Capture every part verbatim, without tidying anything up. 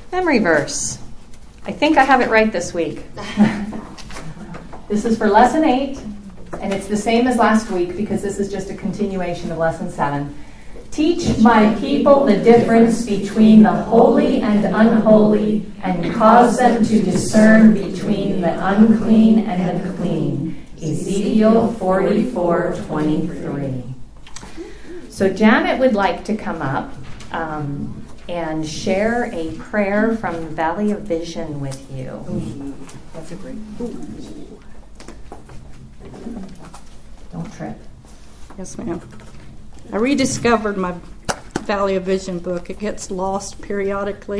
Memory verse. I think I have it right this week. This is for lesson eight, and it's the same as last week because this is just a continuation of lesson seven. Teach my people the difference between the holy and unholy, and cause them to discern between the unclean and the clean. Ezekiel forty-four twenty-three. So Janet would like to come up um, and share a prayer from Valley of Vision with you. Ooh, that's a great. Ooh. Don't trip. Yes, ma'am. I rediscovered my Valley of Vision book. It gets lost periodically.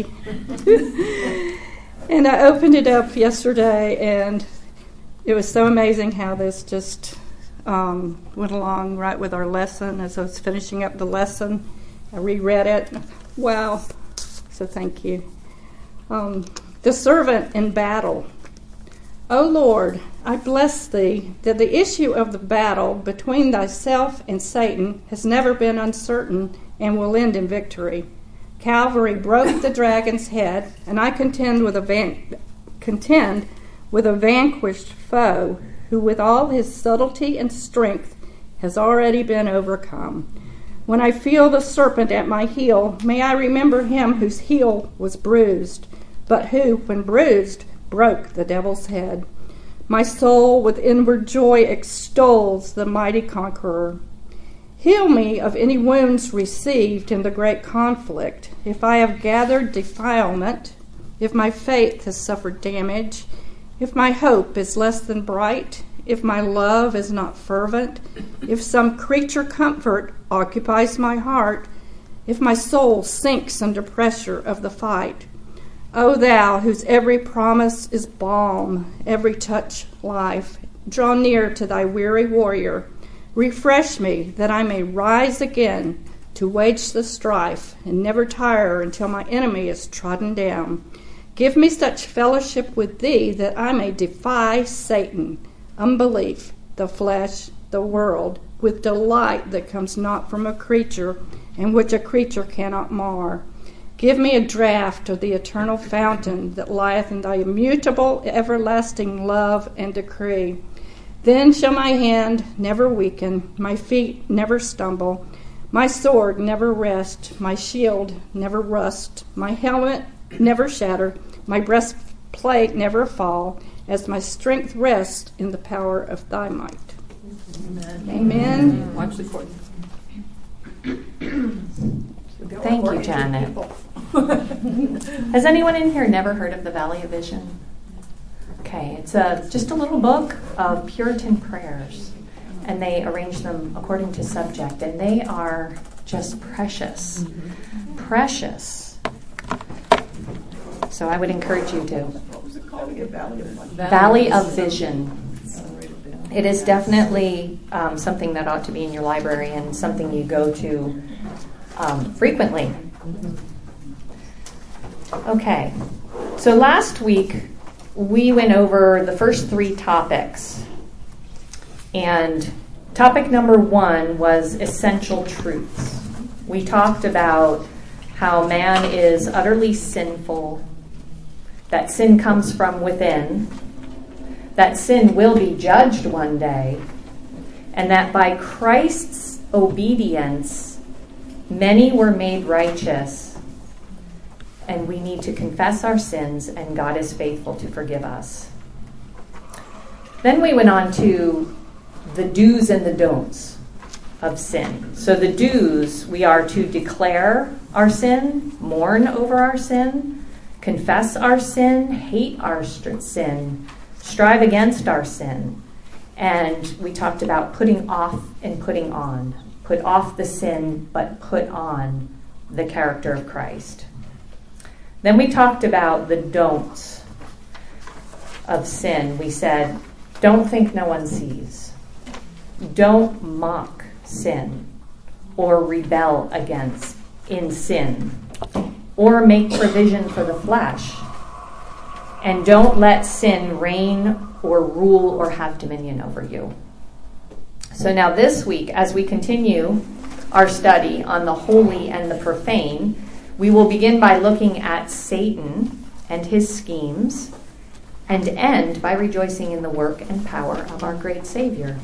And I opened it up yesterday, and it was so amazing how this just um, went along right with our lesson. As I was finishing up the lesson, I reread it. Wow. So thank you. Um, the servant in battle. O Lord, I bless thee that the issue of the battle between thyself and Satan has never been uncertain and will end in victory. Calvary broke the dragon's head, and I contend with a van- contend with a vanquished foe who with all his subtlety and strength has already been overcome. When I feel the serpent at my heel, may I remember him whose heel was bruised, but who, when bruised, broke the devil's head. My soul with inward joy extols the mighty conqueror. Heal me of any wounds received in the great conflict. If I have gathered defilement, if my faith has suffered damage, if my hope is less than bright, if my love is not fervent, if some creature comfort occupies my heart, if my soul sinks under pressure of the fight, O thou, whose every promise is balm, every touch life, draw near to thy weary warrior. Refresh me, that I may rise again to wage the strife and never tire until my enemy is trodden down. Give me such fellowship with thee that I may defy Satan, unbelief, the flesh, the world, with delight that comes not from a creature and which a creature cannot mar. Give me a draught of the eternal fountain that lieth in thy immutable, everlasting love and decree. Then shall my hand never weaken, my feet never stumble, my sword never rest, my shield never rust, my helmet never shatter, my breastplate never fall, as my strength rests in the power of thy might. Amen. Amen. Watch the cord. Thank you, Janet. Has anyone in here never heard of the Valley of Vision? Okay, it's a, just a little book of Puritan prayers, and they arrange them according to subject, and they are just precious. Mm-hmm. Precious. So I would encourage you to. What was it called again? Valley of Vision. Valley of Vision. It is definitely um, something that ought to be in your library and something you go to um, frequently. Okay, so last week we went over the first three topics, and topic number one was essential truths. We talked about how man is utterly sinful, that sin comes from within, that sin will be judged one day, and that by Christ's obedience, many were made righteous, and we need to confess our sins, and God is faithful to forgive us. Then we went on to the do's and the don'ts of sin. So the do's, we are to declare our sin, mourn over our sin, confess our sin, hate our sin, strive against our sin. And we talked about putting off and putting on. Put off the sin, but put on the character of Christ. Then we talked about the don'ts of sin. We said, don't think no one sees. Don't mock sin or rebel against in sin or make provision for the flesh. And don't let sin reign or rule or have dominion over you. So now this week, as we continue our study on the holy and the profane, We will begin by looking at Satan and his schemes, and end by rejoicing in the work and power of our great Savior.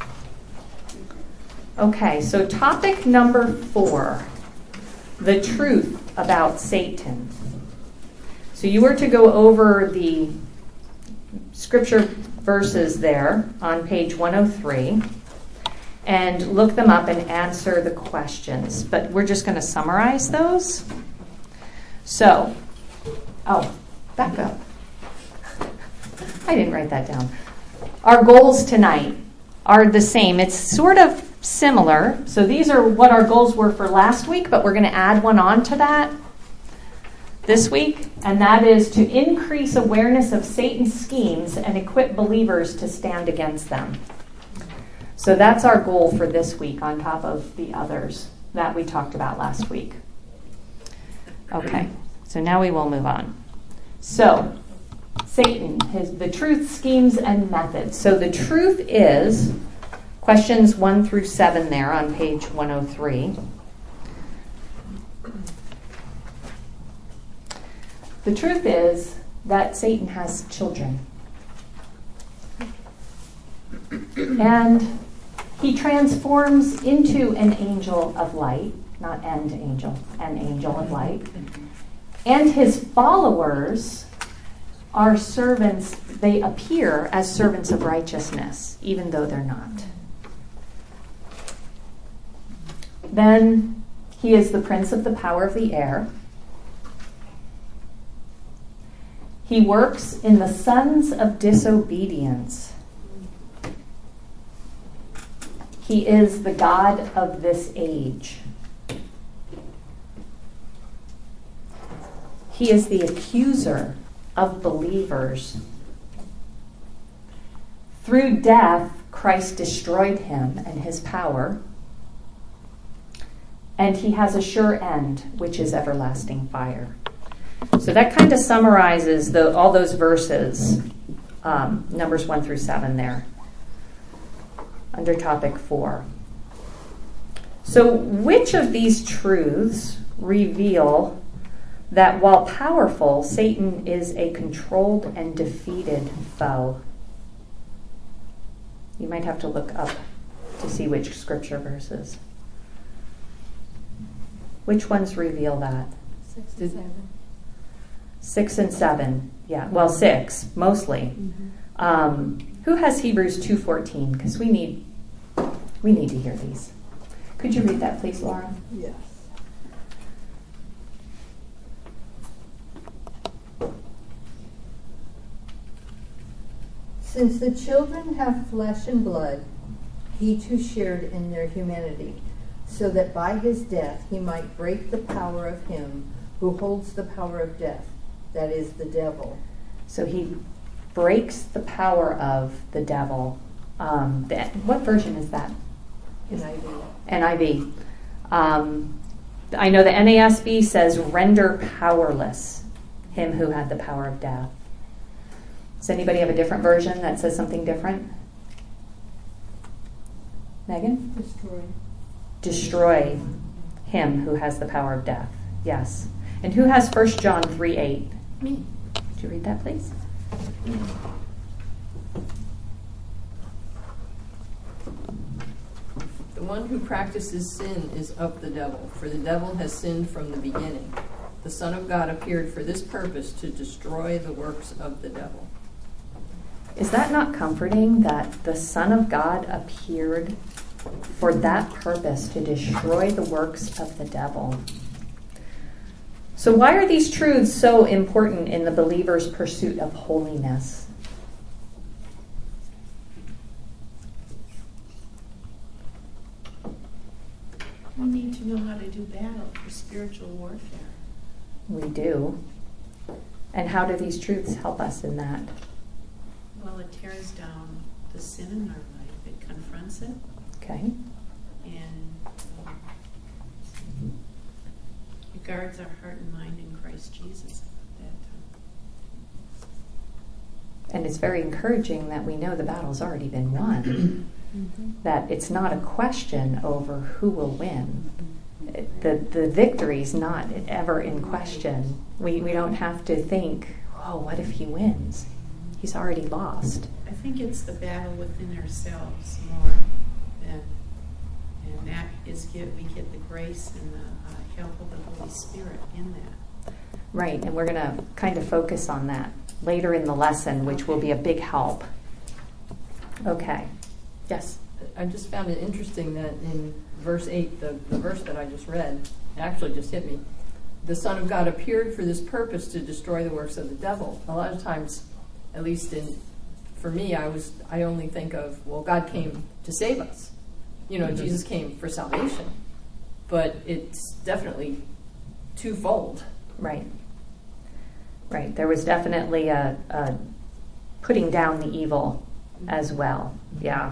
Okay, so topic number four, the truth about Satan. So you were to go over the scripture verses there on page one oh three and look them up and answer the questions. But we're just going to summarize those. So, oh, back up. I didn't write that down. Our goals tonight are the same. It's sort of similar. So these are what our goals were for last week, but we're going to add one on to that this week, and that is to increase awareness of Satan's schemes and equip believers to stand against them. So that's our goal for this week on top of the others that we talked about last week. Okay, so now we will move on. So, Satan, his, the truth, schemes, and methods. So the truth is, questions one through seven there on page one oh three. The truth is that Satan has children. And he transforms into an angel of light, not an angel, an angel of light. And his followers are servants, they appear as servants of righteousness, even though they're not. Then he is the prince of the power of the air. He works in the sons of disobedience. He is the God of this age. He is the accuser of believers. Through death, Christ destroyed him and his power. And he has a sure end, which is everlasting fire. So that kind of summarizes the, all those verses, um, Numbers one through seven there, under topic four. So which of these truths reveal that while powerful, Satan is a controlled and defeated foe? You might have to look up to see which scripture verses. Which ones reveal that? Six to seven. Six and seven. Yeah, well, six, mostly. Mm-hmm. Um, who has Hebrews two fourteen? Because we need, we need to hear these. Could you read that, please, Laura? Yes. Since the children have flesh and blood, he too shared in their humanity, so that by his death he might break the power of him who holds the power of death, that is, the devil. So he breaks the power of the devil. Um, that, what version is that? N I V. N I V. Um, I know the N A S B says, render powerless him who had the power of death. Does anybody have a different version that says something different? Megan? Destroy. Destroy him who has the power of death. Yes. And who has First John three eight? Me. Could you read that, please? The one who practices sin is of the devil, for the devil has sinned from the beginning. The Son of God appeared for this purpose, to destroy the works of the devil. Is that not comforting that the Son of God appeared for that purpose, to destroy the works of the devil? So why are these truths so important in the believer's pursuit of holiness? We need to know how to do battle for spiritual warfare. We do. And how do these truths help us in that? Well, it tears down the sin in our life. It confronts it, Okay. and um, it guards our heart and mind in Christ Jesus at that time. And it's very encouraging that we know the battle's already been won. Mm-hmm. That it's not a question over who will win. It, the, the victory's not ever in question. We, we don't have to think, oh, what if he wins? He's already lost. I think it's the battle within ourselves more than, and that is get, we get the grace and the uh, help of the Holy Spirit in that. Right, and we're going to kind of focus on that later in the lesson, which will be a big help. Okay. Yes? I just found it interesting that in verse eight, the, the verse that I just read, it actually just hit me. The Son of God appeared for this purpose to destroy the works of the devil. A lot of times, at least in for me, I was I only think of, well, God came to save us. You know, mm-hmm. Jesus came for salvation. But it's definitely twofold. Right. Right. There was definitely a, a putting down the evil as well. Yeah.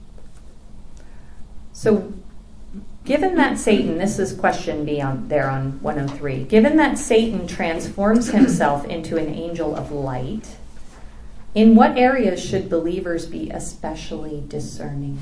So, given that Satan, this is question B on there on one oh three, given that Satan transforms himself into an angel of light, in what areas should believers be especially discerning?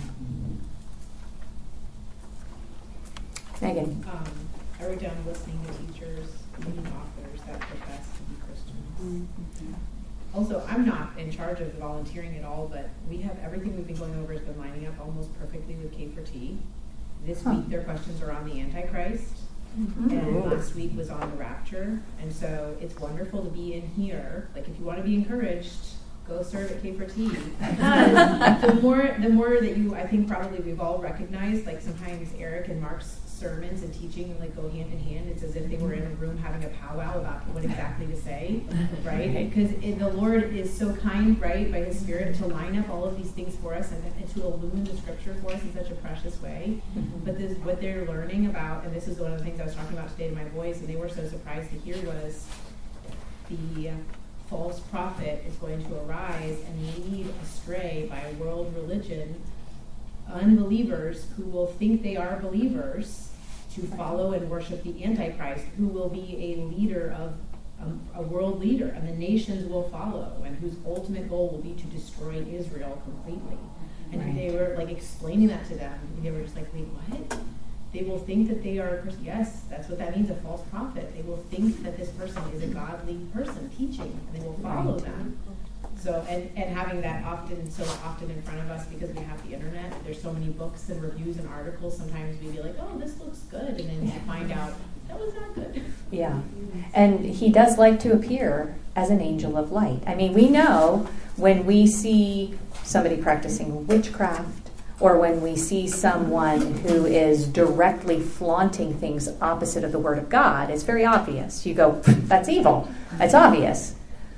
Megan. Um, I wrote down listening to teachers, leading authors that profess to be Christians. Mm-hmm. Also, I'm not in charge of the volunteering at all, but we have everything we've been going over has been lining up almost perfectly with K four T. This huh. week, their questions are on the Antichrist, mm-hmm. and last week was on the rapture. And so it's wonderful to be in here. Like, if you want to be encouraged, go serve at K four T. Because the more, the more that you, I think probably we've all recognized, like sometimes Eric and Mark's sermons and teaching like go hand in hand. It's as if they were in a room having a powwow about what exactly to say, right? Because the Lord is so kind, right, by His Spirit to line up all of these things for us and, and to illumine the Scripture for us in such a precious way. Mm-hmm. But this, what they're learning about, and this is one of the things I was talking about today to my boys, and they were so surprised to hear, was the false prophet is going to arise and lead astray by a world religion unbelievers who will think they are believers to follow and worship the Antichrist, who will be a leader of um, a world leader, and the nations will follow, and whose ultimate goal will be to destroy Israel completely. And right. they were like explaining that to them. They were just like, wait, what? They will think that they are a person. Yes, that's what that means, a false prophet. They will think that this person is a godly person teaching, and they will follow right. them. So, and, and having that often, so often in front of us because we have the internet, there's so many books and reviews and articles, sometimes we'd be like, oh, this looks good, and then you find out, that was not good. Yeah, and he does like to appear as an angel of light. I mean, we know when we see somebody practicing witchcraft, or when we see someone who is directly flaunting things opposite of the Word of God, it's very obvious. You go, that's evil. It's obvious.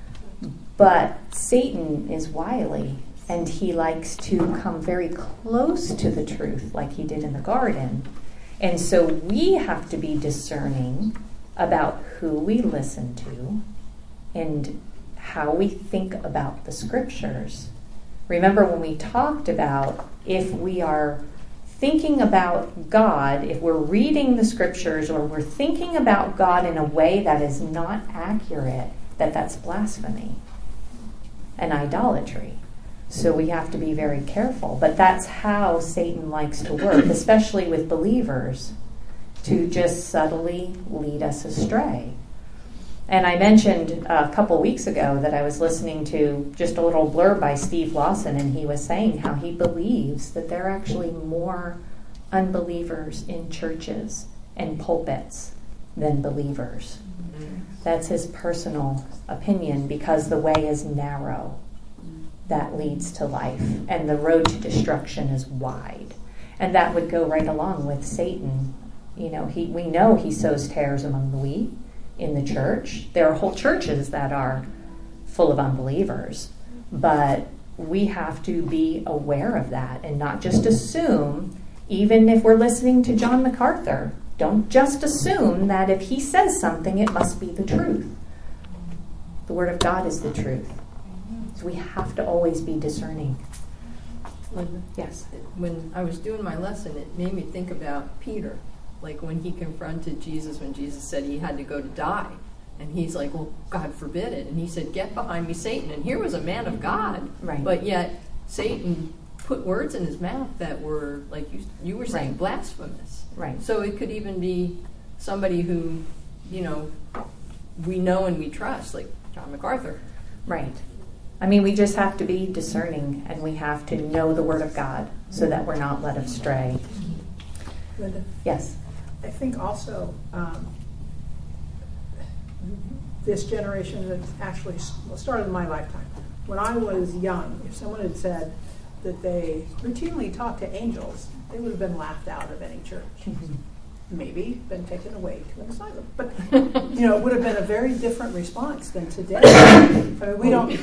But Satan is wily, and he likes to come very close to the truth, like he did in the garden. And so we have to be discerning about who we listen to and how we think about the Scriptures. Remember when we talked about if we are thinking about God, if we're reading the Scriptures or we're thinking about God in a way that is not accurate, that that's blasphemy and idolatry. So we have to be very careful. But that's how Satan likes to work, especially with believers, to just subtly lead us astray. And I mentioned a couple weeks ago that I was listening to just a little blurb by Steve Lawson, and he was saying how he believes that there are actually more unbelievers in churches and pulpits than believers. That's his personal opinion, because the way is narrow that leads to life, and the road to destruction is wide. And that would go right along with Satan. You know, he we know he sows tares among the wheat in the church. There are whole churches that are full of unbelievers, but we have to be aware of that and not just assume, even if we're listening to John MacArthur, don't just assume that if he says something, it must be the truth. The Word of God is the truth. So we have to always be discerning. When, yes? When I was doing my lesson, it made me think about Peter. Like when he confronted Jesus, when Jesus said he had to go to die. And he's like, well, God forbid it. And he said, get behind me, Satan. And here was a man of God. Right. But yet, Satan put words in his mouth that were, like you, you were saying, right. blasphemous. Right. So it could even be somebody who, you know, we know and we trust, like John MacArthur. Right. I mean, we just have to be discerning, and we have to know the Word of God so that we're not led astray. Linda? Yes. I think also um, this generation that actually started in my lifetime. When I was young, if someone had said that they routinely talked to angels, they would have been laughed out of any church. Mm-hmm. Maybe been taken away to an asylum. But, you know, it would have been a very different response than today. I mean, we don't...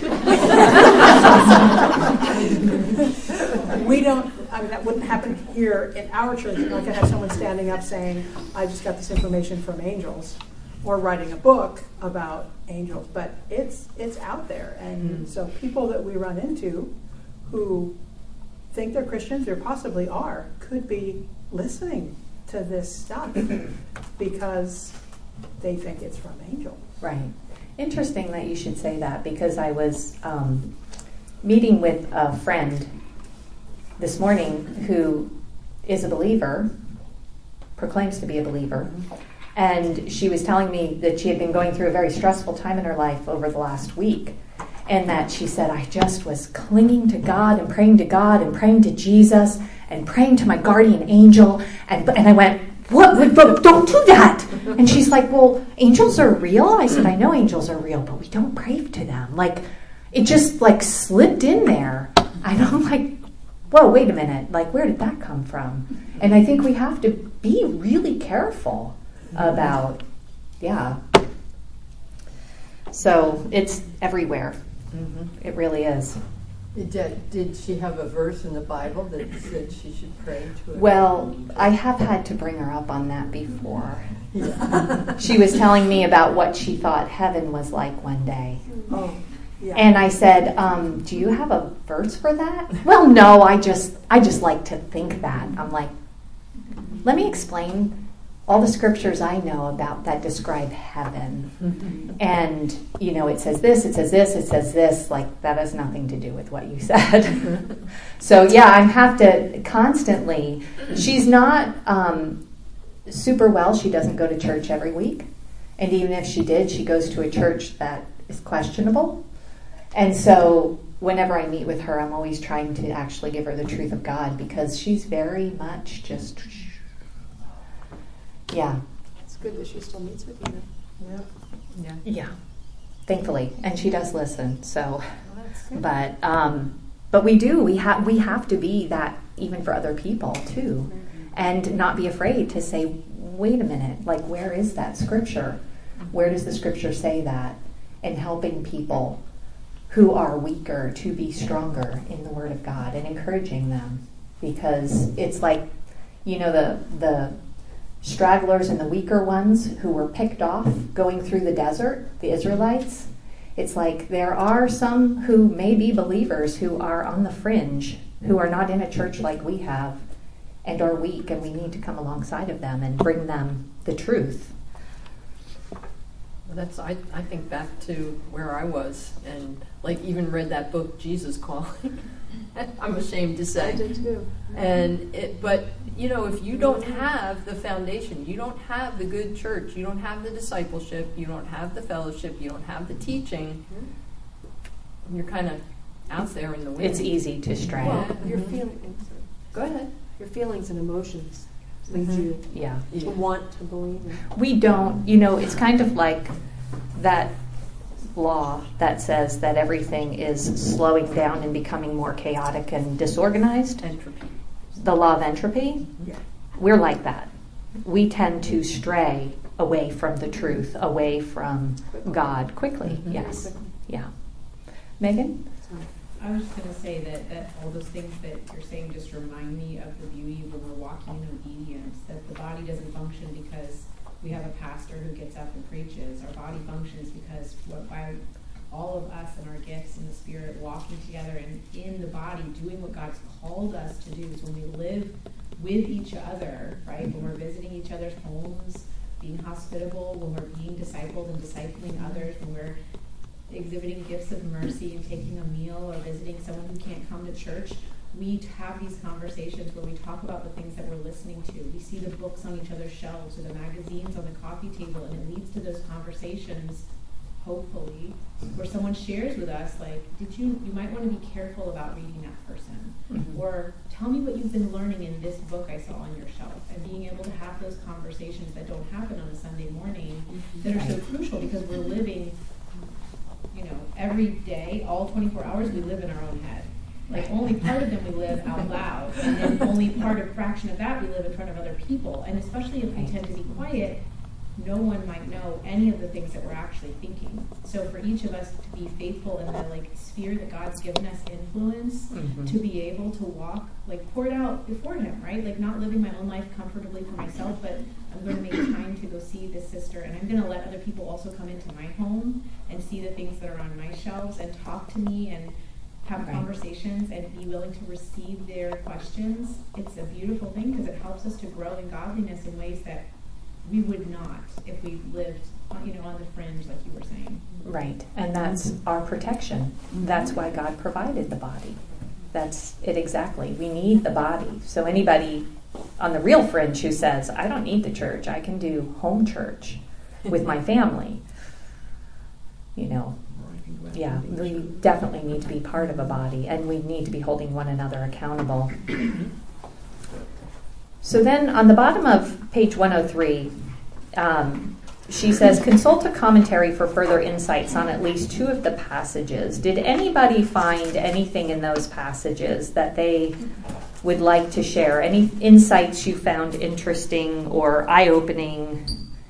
we don't... I mean, that wouldn't happen here in our church. You're not going to have someone standing up saying, I just got this information from angels, or writing a book about angels. But it's it's out there. And mm-hmm. so people that we run into who think they're Christians, or possibly are, could be listening to this stuff because they think it's from angels. Right. Interesting that you should say that, because I was um, meeting with a friend this morning who is a believer, proclaims to be a believer, and she was telling me that she had been going through a very stressful time in her life over the last week, and that she said, I just was clinging to God and praying to God and praying to Jesus and praying to my guardian angel, and and I went, what? But don't do that. And she's like, well, angels are real? I said, I know angels are real, but we don't pray to them. Like, it just like slipped in there. I know, I'm like, whoa, wait a minute. Like, where did that come from? And I think we have to be really careful about, yeah. So it's everywhere. Mm-hmm. It really is. Did, did she have a verse in the Bible that said she should pray to it? Well, I have had to bring her up on that before. Yeah. She was telling me about what she thought heaven was like one day. Oh, yeah. And I said, um, do you have a verse for that? Well, no, I just I just like to think that. I'm like, let me explain all the scriptures I know about that describe heaven. Mm-hmm. And, you know, it says this, it says this, it says this. Like, that has nothing to do with what you said. So, yeah, I have to constantly... She's not um, super well. She doesn't go to church every week. And even if she did, she goes to a church that is questionable. And so whenever I meet with her, I'm always trying to actually give her the truth of God, because she's very much just... Yeah. It's good that she still meets with you. Yeah. Yeah. Yeah. Thankfully, and she does listen. So, Well, that's good. but um, but we do. We have we have to be that even for other people too, mm-hmm. and not be afraid to say, "Wait a minute. Like, where is that scripture? Where does the scripture say that?" And helping people who are weaker to be stronger in the Word of God, and encouraging them, because it's like, you know, the the. stragglers and the weaker ones who were picked off going through the desert, the Israelites. It's like there are some who may be believers who are on the fringe, who are not in a church like we have, and are weak, and we need to come alongside of them and bring them the truth. That's I, I think back to where I was, and like even read that book, Jesus Calling. I'm ashamed to say. I did too. And it, but you know, if you don't have the foundation, you don't have the good church, you don't have the discipleship, you don't have the fellowship, you don't have the teaching, you're kind of out there in the wind. It's easy to stray. Well, your Mhm. feelings. Go ahead. Your feelings and emotions lead Mhm. you Yeah. to want to believe. In. We don't, you know, it's kind of like that law that says that everything is slowing down and becoming more chaotic and disorganized. Entropy. The law of entropy. Yeah. We're like that. We tend to stray away from the truth, away from God quickly. Mhm. Yes. Quickly. Yeah. Megan? I was just going to say that, that all those things that you're saying just remind me of the beauty when we're walking in obedience, that the body doesn't function because we have a pastor who gets up and preaches. Our body functions because what, by all of us and our gifts in the Spirit walking together and in the body doing what God's called us to do is when we live with each other, right? When we're visiting each other's homes, being hospitable, when we're being discipled and discipling others, when we're exhibiting gifts of mercy and taking a meal or visiting someone who can't come to church, we have these conversations where we talk about the things that we're listening to. We see the books on each other's shelves or the magazines on the coffee table, and it leads to those conversations, hopefully, where someone shares with us, like, did you, you might want to be careful about reading that person. Mhm. Or tell me what you've been learning in this book I saw on your shelf. And being able to have those conversations that don't happen on a Sunday morning that are so crucial because we're living, you know, every day, all twenty-four hours, we live in our own head. Like, only part of them we live out loud, and then only part of fraction of that we live in front of other people. And especially if we tend to be quiet, no one might know any of the things that we're actually thinking. So for each of us to be faithful in the like sphere that God's given us influence, Mhm. to be able to walk, like pour it out before Him, right? Like not living my own life comfortably for myself, but I'm going to make time to go see this sister, and I'm going to let other people also come into my home and see the things that are on my shelves and talk to me and have Right. conversations and be willing to receive their questions. It's a beautiful thing because it helps us to grow in godliness in ways that we would not if we lived, you know, on the fringe, like you were saying. Right, and that's our protection. That's why God provided the body. That's it exactly. We need the body. So anybody on the real fringe who says, I don't need the church, I can do home church with my family, you know, yeah, we definitely need to be part of a body, and we need to be holding one another accountable. So then on the bottom of page one oh three, um, she says, consult a commentary for further insights on at least two of the passages. Did anybody find anything in those passages that they would like to share? Any insights you found interesting or eye-opening?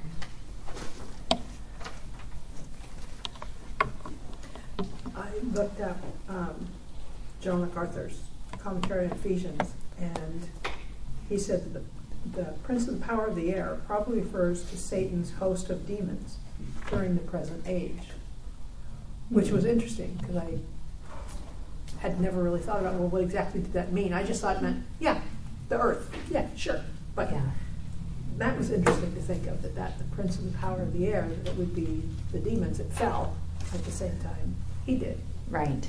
I looked up um, John MacArthur's commentary on Ephesians, and he said that the, the prince of the power of the air probably refers to Satan's host of demons during the present age, which was interesting because I had never really thought about, well, what exactly did that mean? I just thought it meant, yeah, the earth. Yeah, sure. But Yeah. that was interesting to think of, that, that the prince of the power of the air, that it would be the demons that fell at the same time he did. Right.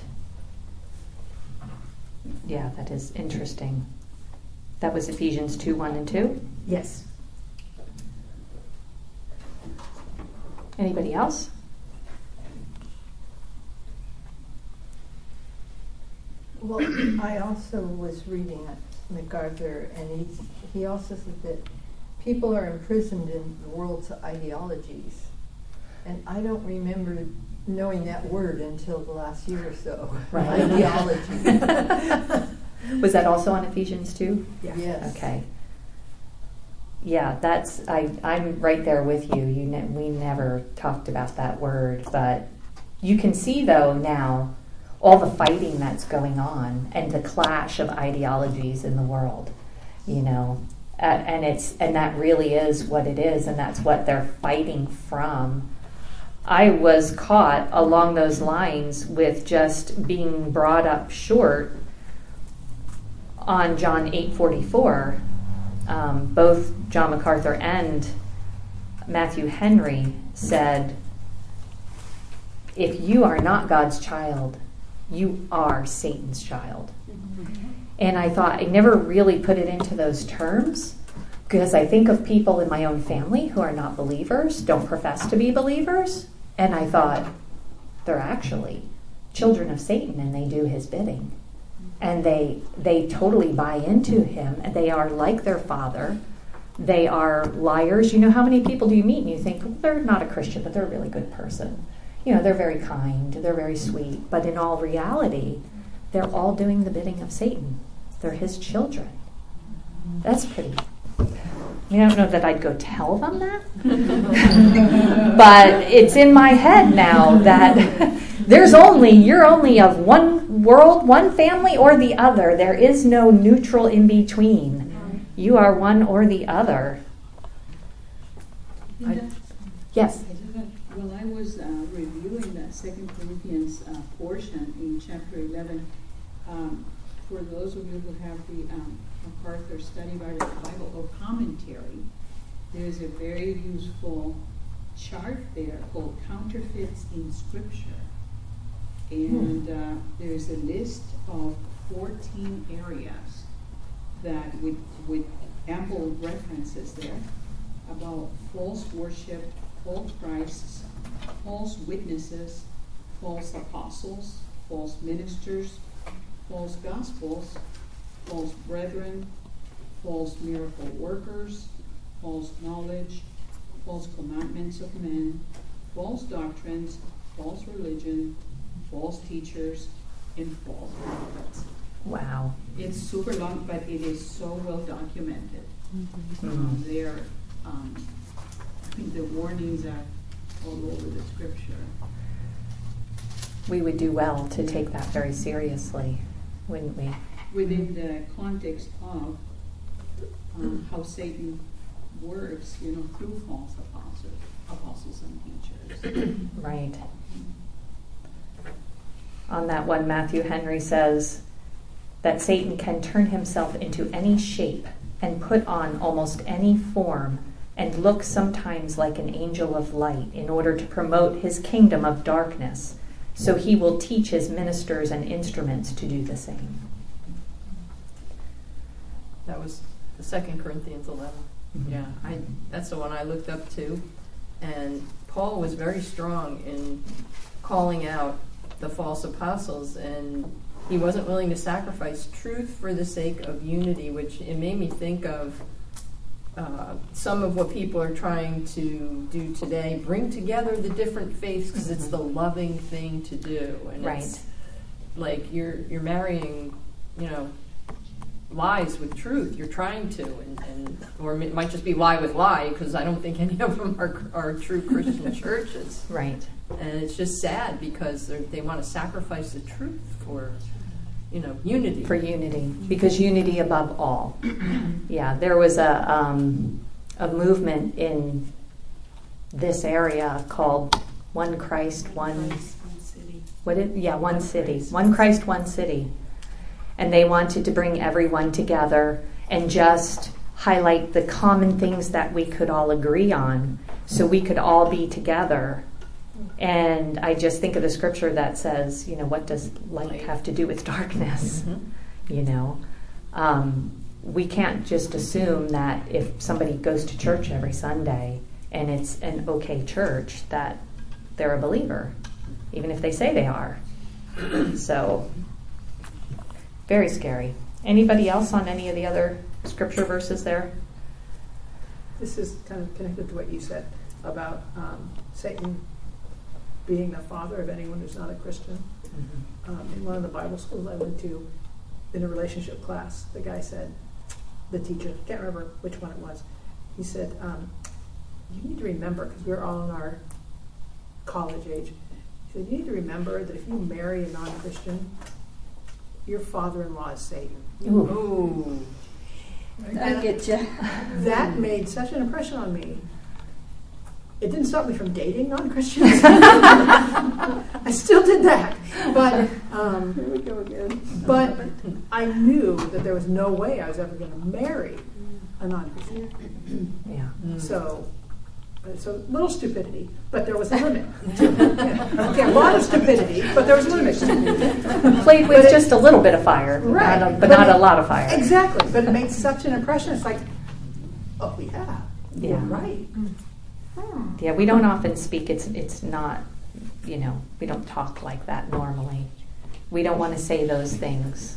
Yeah, that is interesting. That was Ephesians two, one and two. Yes. Anybody else? Well, I also was reading MacArthur, and he he also said that people are imprisoned in the world's ideologies, and I don't remember knowing that word until the last year or so. Right. Ideology. Was that also on Ephesians two? Yeah. Yes. Okay. Yeah, that's I. I'm right there with you. You ne- we never talked about that word, but you can see though now all the fighting that's going on and the clash of ideologies in the world. You know, uh, and it's and that really is what it is, and that's what they're fighting from. I was caught along those lines with just being brought up short on John eight forty-four. Um, both John MacArthur and Matthew Henry said, if you are not God's child, you are Satan's child. And I thought, I never really put it into those terms, because I think of people in my own family who are not believers, don't profess to be believers, and I thought, they're actually children of Satan and they do his bidding. And they they totally buy into him, and they are like their father. They are liars. You know, how many people do you meet and you think, well, they're not a Christian, but they're a really good person. You know, they're very kind, they're very sweet. But in all reality, they're all doing the bidding of Satan. They're his children. That's pretty. I mean, I don't know that I'd go tell them that. But it's in my head now that there's only, you're only of one world, one family, or the other. There is no neutral in between. You are one or the other. I, yes? When I was uh, reviewing that Second Corinthians uh, portion in chapter eleven, um, for those of you who have the um, MacArthur Study Bible, Bible or commentary, there is a very useful chart there called Counterfeits in Scripture. And uh, there's a list of fourteen areas that with, with ample references there about false worship, false Christs, false witnesses, false apostles, false ministers, false gospels, false brethren, false miracle workers, false knowledge, false commandments of men, false doctrines, false religion, false teachers, and false prophets. Wow. It's super long, but it is so well documented. Mm-hmm. Um, there, um, I think the warnings are all over the scripture. We would do well to take that very seriously, wouldn't we? Within the context of um, how Satan works, you know, through false apostles, apostles and teachers. Right. On that one, Matthew Henry says that Satan can turn himself into any shape and put on almost any form and look sometimes like an angel of light in order to promote his kingdom of darkness. So he will teach his ministers and instruments to do the same. That was the Second Corinthians eleven. Mm-hmm. Yeah, I, that's the one I looked up to. And Paul was very strong in calling out the false apostles, and he wasn't willing to sacrifice truth for the sake of unity, which it made me think of uh, some of what people are trying to do today, bring together the different faiths because it's the loving thing to do. And Right. it's like you're you're marrying, you know, lies with truth. You're trying to, and, and or it might just be lie with lie, because I don't think any of them are, are true Christian churches. Right. And it's just sad because they're- they want to sacrifice the truth for, you know, unity. For unity, because unity above all. Yeah, there was a um, a movement in this area called One Christ, One. Christ, one city. What it? Yeah, One City. One Christ, One City. And they wanted to bring everyone together and just highlight the common things that we could all agree on, so we could all be together. And I just think of the scripture that says, you know, what does light have to do with darkness? Mm-hmm. You know, um, we can't just assume that if somebody goes to church every Sunday and it's an okay church, that they're a believer, even if they say they are. So, very scary. Anybody else on any of the other scripture verses there? This is kind of connected to what you said about um, Satan being the father of anyone who's not a Christian. Mm-hmm. Um, in one of the Bible schools I went to, in a relationship class, the guy said, the teacher, can't remember which one it was, he said, um, you need to remember, because we were all in our college age, he said, you need to remember that if you marry a non-Christian, your father-in-law is Satan. Ooh. I get you. That made such an impression on me. It didn't stop me from dating non-Christians. I still did that, but um, Here we go again. but I knew that there was no way I was ever going to marry a non-Christian. Yeah. So, uh, so little stupidity, but there was a limit. Yeah. Okay, a lot of stupidity, but there was a limit. Played with But it- just a little bit of fire, Right, not a, but not it- a lot of fire. Exactly, but it made such an impression. It's like, oh yeah, you're Yeah. right. Yeah, we don't often speak. It's it's not, you know, we don't talk like that normally. We don't want to say those things.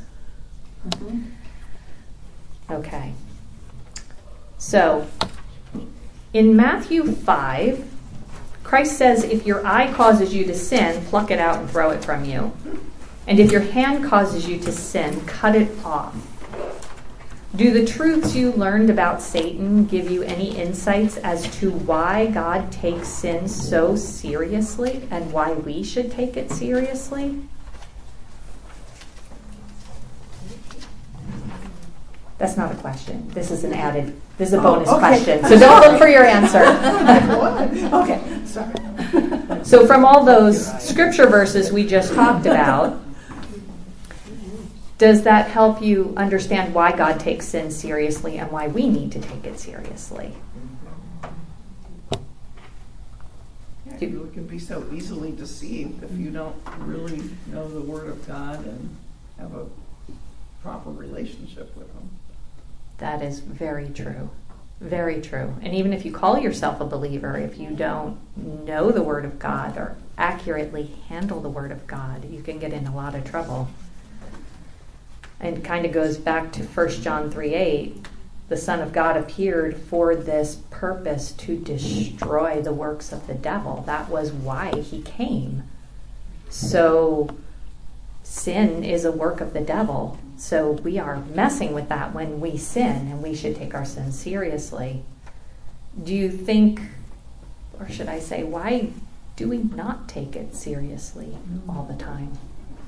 Okay. So, in Matthew five, Christ says, if your eye causes you to sin, pluck it out and throw it from you. And if your hand causes you to sin, cut it off. Do the truths you learned about Satan give you any insights as to why God takes sin so seriously and why we should take it seriously? That's not a question. This is an added, this is a bonus okay. question. So don't look for your answer. What? Okay, sorry. So from all those scripture verses we just talked about, does that help you understand why God takes sin seriously and why we need to take it seriously? Yeah, you can be so easily deceived if you don't really know the Word of God and have a proper relationship with him. That is very true. Very true. And even if you call yourself a believer, if you don't know the Word of God or accurately handle the Word of God, you can get in a lot of trouble. And it kind of goes back to First John three eight. The Son of God appeared for this purpose, to destroy the works of the devil. That was why he came. So sin is a work of the devil. So we are messing with that when we sin, and we should take our sin seriously. Do you think, or should I say, why do we not take it seriously all the time?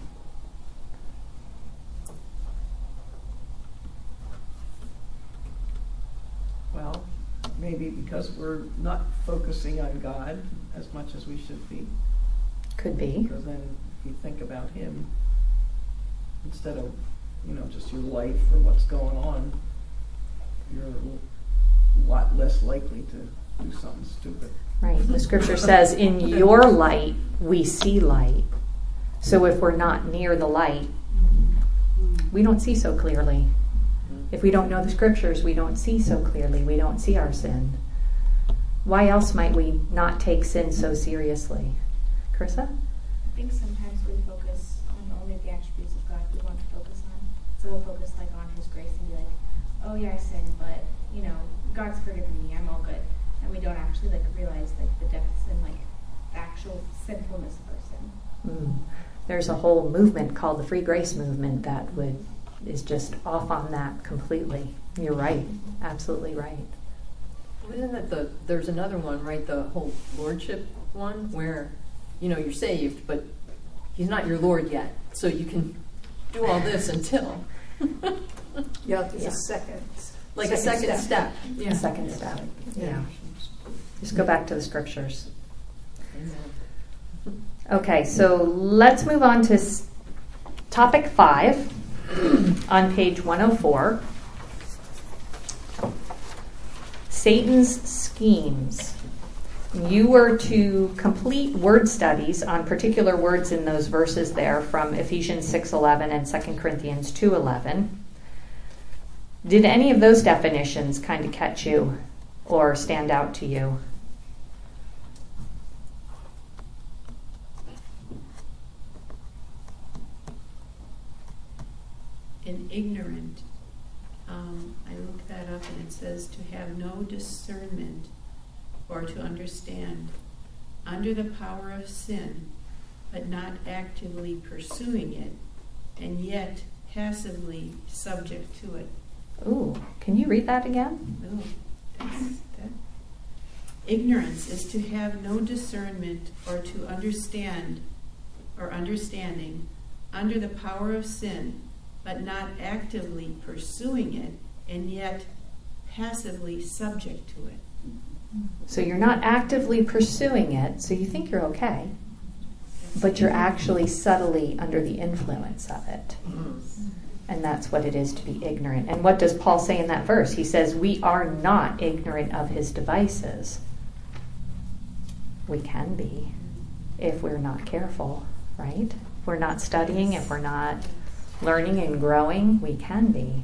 Well, maybe because we're not focusing on God as much as we should be. Could be. Because then if you think about him, instead of, you know, just your life or what's going on, you're a lot less likely to do something stupid. Right. The scripture says, in your light, we see light. So if we're not near the light, we don't see so clearly. If we don't know the scriptures, we don't see so clearly. We don't see our sin. Why else might we not take sin so seriously? Carissa? I think sometimes we focus on only the attributes of God we want to focus on. So we'll focus like on his grace and be like, oh yeah, I sinned, but you know, God's forgiven me, I'm all good. And we don't actually like realize like the depths and like the actual sinfulness of our sin. Mm. There's a whole movement called the Free Grace Movement that would is just off on that completely. You're right. Absolutely right. Well, isn't that the, there's another one, right, the whole lordship one, where, you know, you're saved, but he's not your Lord yet, so you can do all this until. Yeah, there's Yeah. a second. Like a second step. A second step. Yeah. Just go back to the scriptures. Okay, so let's move on to s- topic five on page one oh four. Satan's schemes. You were to complete word studies on particular words in those verses there from Ephesians six eleven and Second Corinthians two eleven. Did any of those definitions kind of catch you or stand out to you? And ignorant. Um, I looked that up and it says to have no discernment or to understand, under the power of sin, but not actively pursuing it, and yet passively subject to it. Ooh, can you read that again? No, that's, that. Ignorance is to have no discernment or to understand or understanding under the power of sin, but not actively pursuing it, and yet passively subject to it. So you're not actively pursuing it, so you think you're okay, but you're actually subtly under the influence of it. And that's what it is to be ignorant. And what does Paul say in that verse? He says, we are not ignorant of his devices. We can be if we're not careful, right? If we're not studying, if we're not learning and growing, we can be.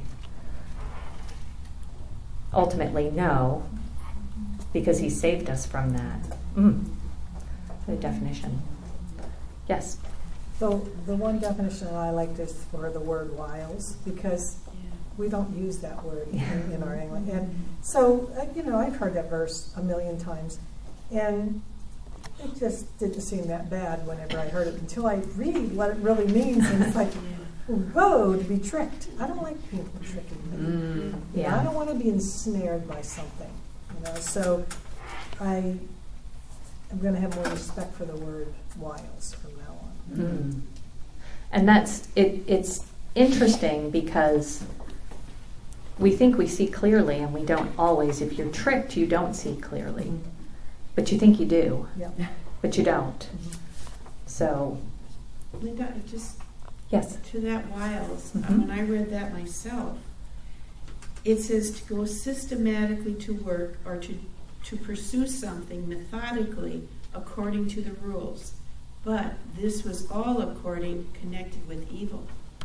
Ultimately, no, because he saved us from that. Mm. The definition. Yes? So the one definition that I liked is for the word wiles, because we don't use that word in, in our English. And so, uh, you know, I've heard that verse a million times, and it just didn't seem that bad whenever I heard it until I read what it really means, and it's like, whoa, to be tricked. I don't like people tricking me. Mm. You know, Yeah. I don't want to be ensnared by something. You know, so I am going to have more respect for the word wiles from now on. Mm. And that's it. It's interesting because we think we see clearly, and we don't always. If you're tricked, you don't see clearly, but you think you do, Yeah. but you don't. So, Linda, I just yes. to that wiles, uh, Mhm. when I read that myself, it says to go systematically to work or to, to pursue something methodically according to the rules. But this was all according, connected with evil.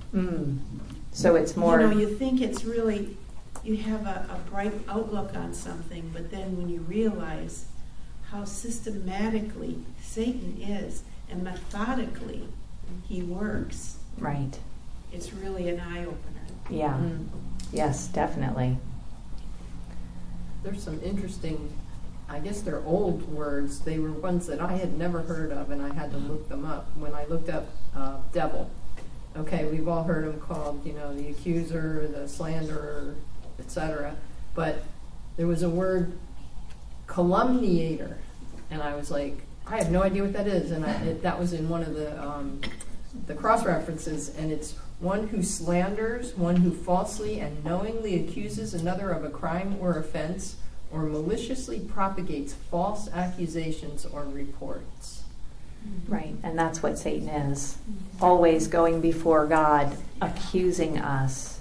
Mm. So it's more. You know, you think it's really, you have a, a bright outlook on something, but then when you realize how systematically Satan is and methodically he works, Right. it's really an eye-opener. Yeah. Mm. Yes, definitely. There's some interesting, I guess they're old words. They were ones that I had never heard of, and I had to look them up. When I looked up uh, devil, okay, we've all heard them called, you know, the accuser, the slanderer, et cetera. But there was a word, calumniator, and I was like, I have no idea what that is. And I, it, that was in one of the um, the cross references, and it's one who slanders, one who falsely and knowingly accuses another of a crime or offense, or maliciously propagates false accusations or reports. Right. And that's what Satan is. Always going before God, accusing us.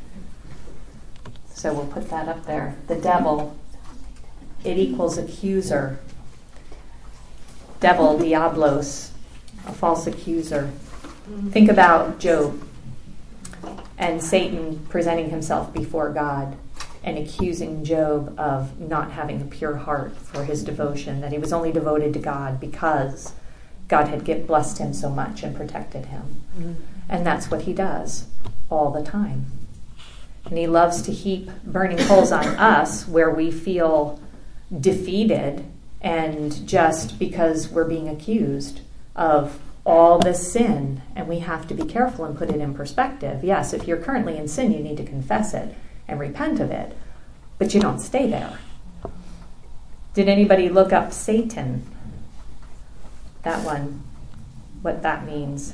So we'll put that up there. The devil, it equals accuser. Devil, diablos, a false accuser. Think about Job and Satan presenting himself before God and accusing Job of not having a pure heart for his devotion, that he was only devoted to God because God had get, blessed him so much and protected him. Mm-hmm. And that's what he does all the time. And he loves to heap burning coals on us where we feel defeated, and just because we're being accused of all this sin, and we have to be careful and put it in perspective. Yes, if you're currently in sin, you need to confess it and repent of it, but you don't stay there. Did anybody look up Satan? That one, what that means?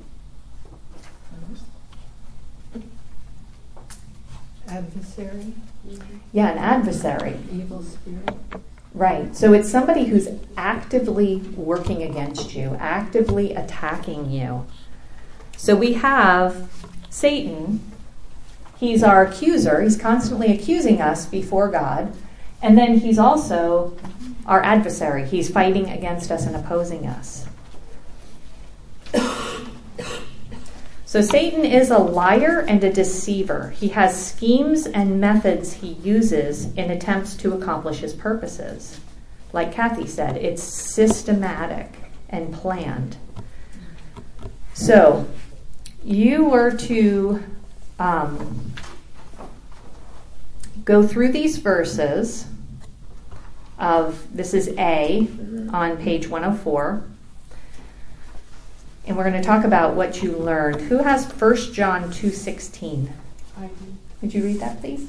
Adversary? Yeah, an adversary. Evil spirit. Right. So it's somebody who's actively working against you, actively attacking you. So we have Satan. He's our accuser. He's constantly accusing us before God. And then he's also our adversary. He's fighting against us and opposing us. So Satan is a liar and a deceiver. He has schemes and methods he uses in attempts to accomplish his purposes. Like Kathy said, it's systematic and planned. So you were to um, go through these verses of, this is A on page one oh four. And we're going to talk about what you learned. Who has First John two sixteen? I do. Would you read that, please?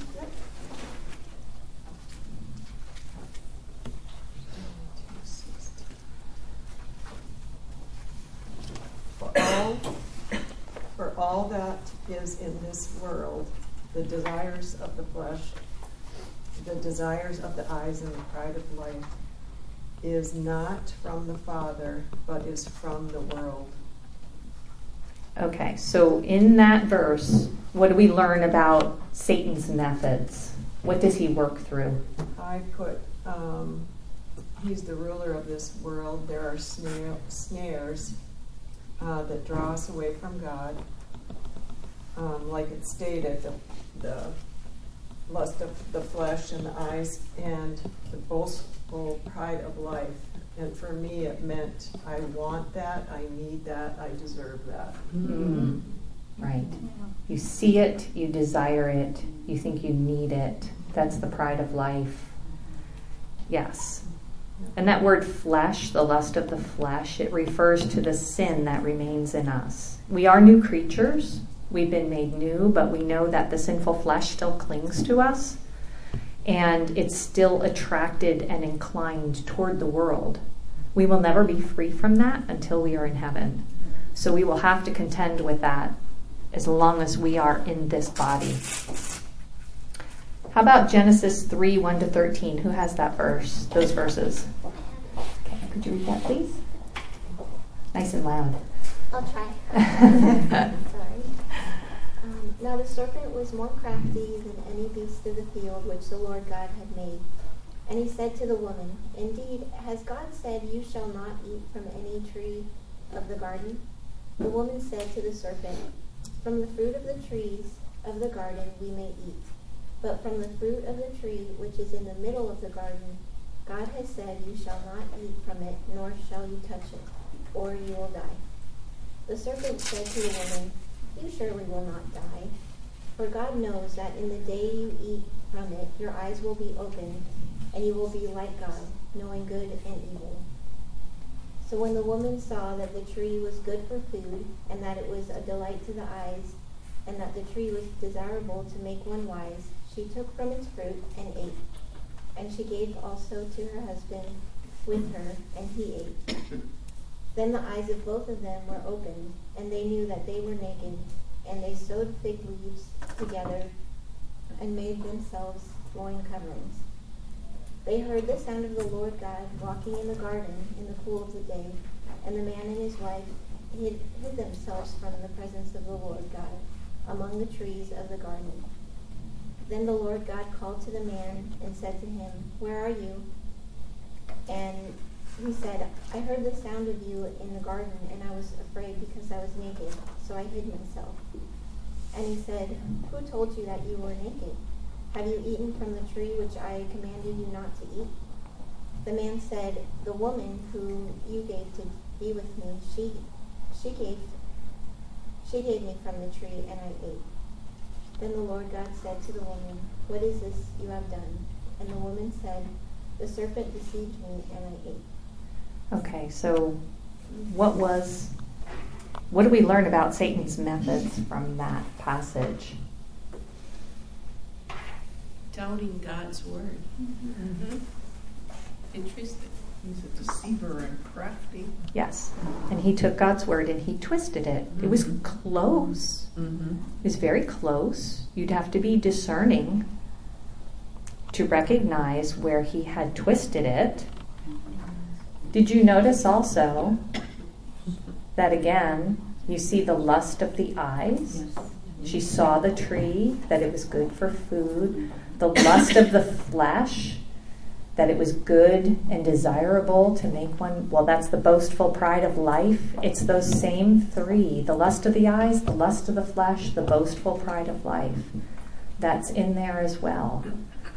For all, for all that is in this world, the desires of the flesh, the desires of the eyes, and the pride of life, is not from the Father, but is from the world. Okay, so in that verse, what do we learn about Satan's methods? What does he work through? I put, um, he's the ruler of this world. There are snare, snares uh, that draw us away from God. Um, like it stated, the, the lust of the flesh and the eyes, and the boastful pride of life. And for me, it meant I want that, I need that, I deserve that. Mm. Right. You see it, you desire it, you think you need it. That's the pride of life. Yes. And that word flesh, the lust of the flesh, it refers to the sin that remains in us. We are new creatures. We've been made new, but we know that the sinful flesh still clings to us. And it's still attracted and inclined toward the world. We will never be free from that until we are in heaven. So we will have to contend with that as long as we are in this body. How about Genesis three, one to thirteen? Who has that verse, those verses? Okay, could you read that, please? Nice and loud. I'll try. Sorry. Um, now the serpent was more crafty than any beast of the field which the Lord God had made. And he said to the woman, "Indeed, has God said, 'You shall not eat from any tree of the garden?' The woman said to the serpent, From the fruit of the trees of the garden we may eat, but from the fruit of the tree which is in the middle of the garden, God has said, you shall not eat from it, nor shall you touch it, or you will die. The serpent said to the woman, you surely will not die, for God knows that in the day you eat from it, your eyes will be opened, and you will be like God, knowing good and evil. So when the woman saw that the tree was good for food, and that it was a delight to the eyes, and that the tree was desirable to make one wise, she took from its fruit and ate. And she gave also to her husband with her, and he ate. Then the eyes of both of them were opened, and they knew that they were naked, and they sewed fig leaves together and made themselves loin coverings. They heard the sound of the Lord God walking in the garden in the cool of the day, and the man and his wife hid, hid themselves from the presence of the Lord God among the trees of the garden. Then the Lord God called to the man and said to him, where are you? And he said, I heard the sound of you in the garden, and I was afraid because I was naked, so I hid myself. And he said, who told you that you were naked? Have you eaten from the tree which I commanded you not to eat? The man said, the woman whom you gave to be with me, she she gave she gave me from the tree, and I ate. Then the Lord God said to the woman, what is this you have done? And the woman said, the serpent deceived me, and I ate. Okay, so what was, what do we learn about Satan's methods from that passage? Doubting God's word. Mm-hmm. Interesting. He's a deceiver and crafty. Yes, and he took God's word and he twisted it. Mm-hmm. It was close. Mm-hmm. It was very close. You'd have to be discerning to recognize where he had twisted it. Did you notice also that again, you see the lust of the eyes? Yes. She saw the tree, that it was good for food. The lust of the flesh, that it was good and desirable to make one. Well, that's the boastful pride of life. It's those same three. The lust of the eyes, the lust of the flesh, the boastful pride of life. That's in there as well.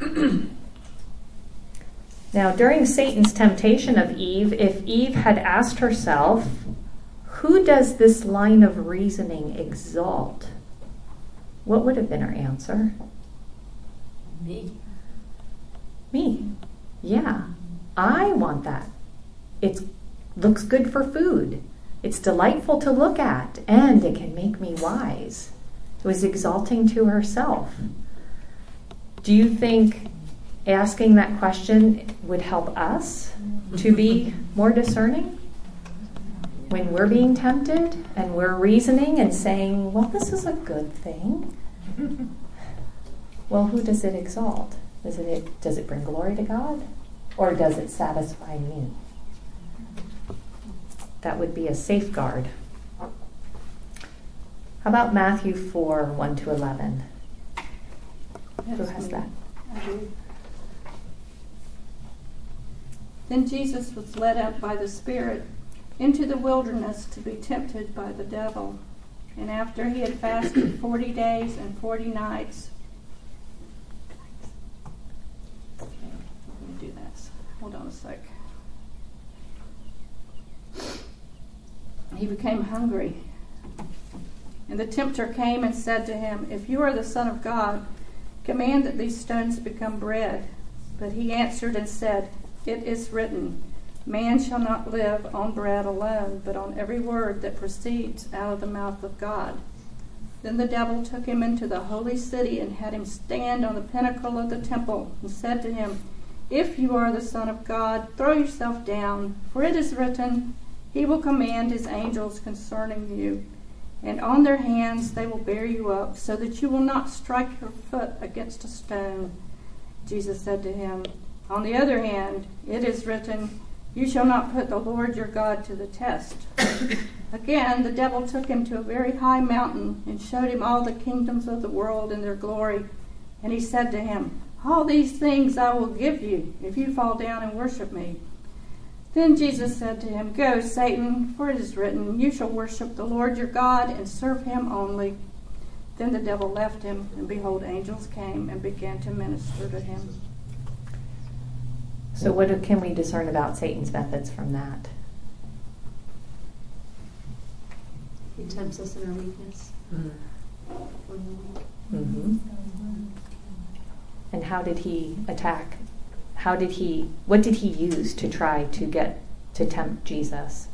Now, during Satan's temptation of Eve, if Eve had asked herself, who does this line of reasoning exalt? What would have been her answer? Me. Me. Yeah, I want that. It looks good for food. It's delightful to look at, and it can make me wise. It was exalting to herself. Do you think asking that question would help us to be more discerning? When we're being tempted and we're reasoning and saying, well, this is a good thing. Well, who does it exalt? Does it, does it bring glory to God? Or does it satisfy me? That would be a safeguard. How about Matthew four, one to eleven? Who has that? Then Jesus was led up by the Spirit into the wilderness to be tempted by the devil. And after he had fasted forty days and forty nights, okay, let me do this. Hold on a sec. He became hungry. And the tempter came and said to him, if you are the Son of God, command that these stones become bread. But he answered and said, it is written, man shall not live on bread alone, but on every word that proceeds out of the mouth of God. Then the devil took him into the holy city and had him stand on the pinnacle of the temple and said to him, if you are the Son of God, throw yourself down, for it is written, he will command his angels concerning you, and on their hands they will bear you up, so that you will not strike your foot against a stone. Jesus said to him, on the other hand, it is written, you shall not put the Lord your God to the test. Again, the devil took him to a very high mountain and showed him all the kingdoms of the world and their glory. And he said to him, all these things I will give you if you fall down and worship me. Then Jesus said to him, Go, Satan, for it is written, You shall worship the Lord your God and serve him only. Then the devil left him, and behold, angels came and began to minister to him. So what can we discern about Satan's methods from that? He tempts us in our weakness. Mm. When we're weak. Mm-hmm. And how did he attack? How did he, what did he use to try to get, to tempt Jesus?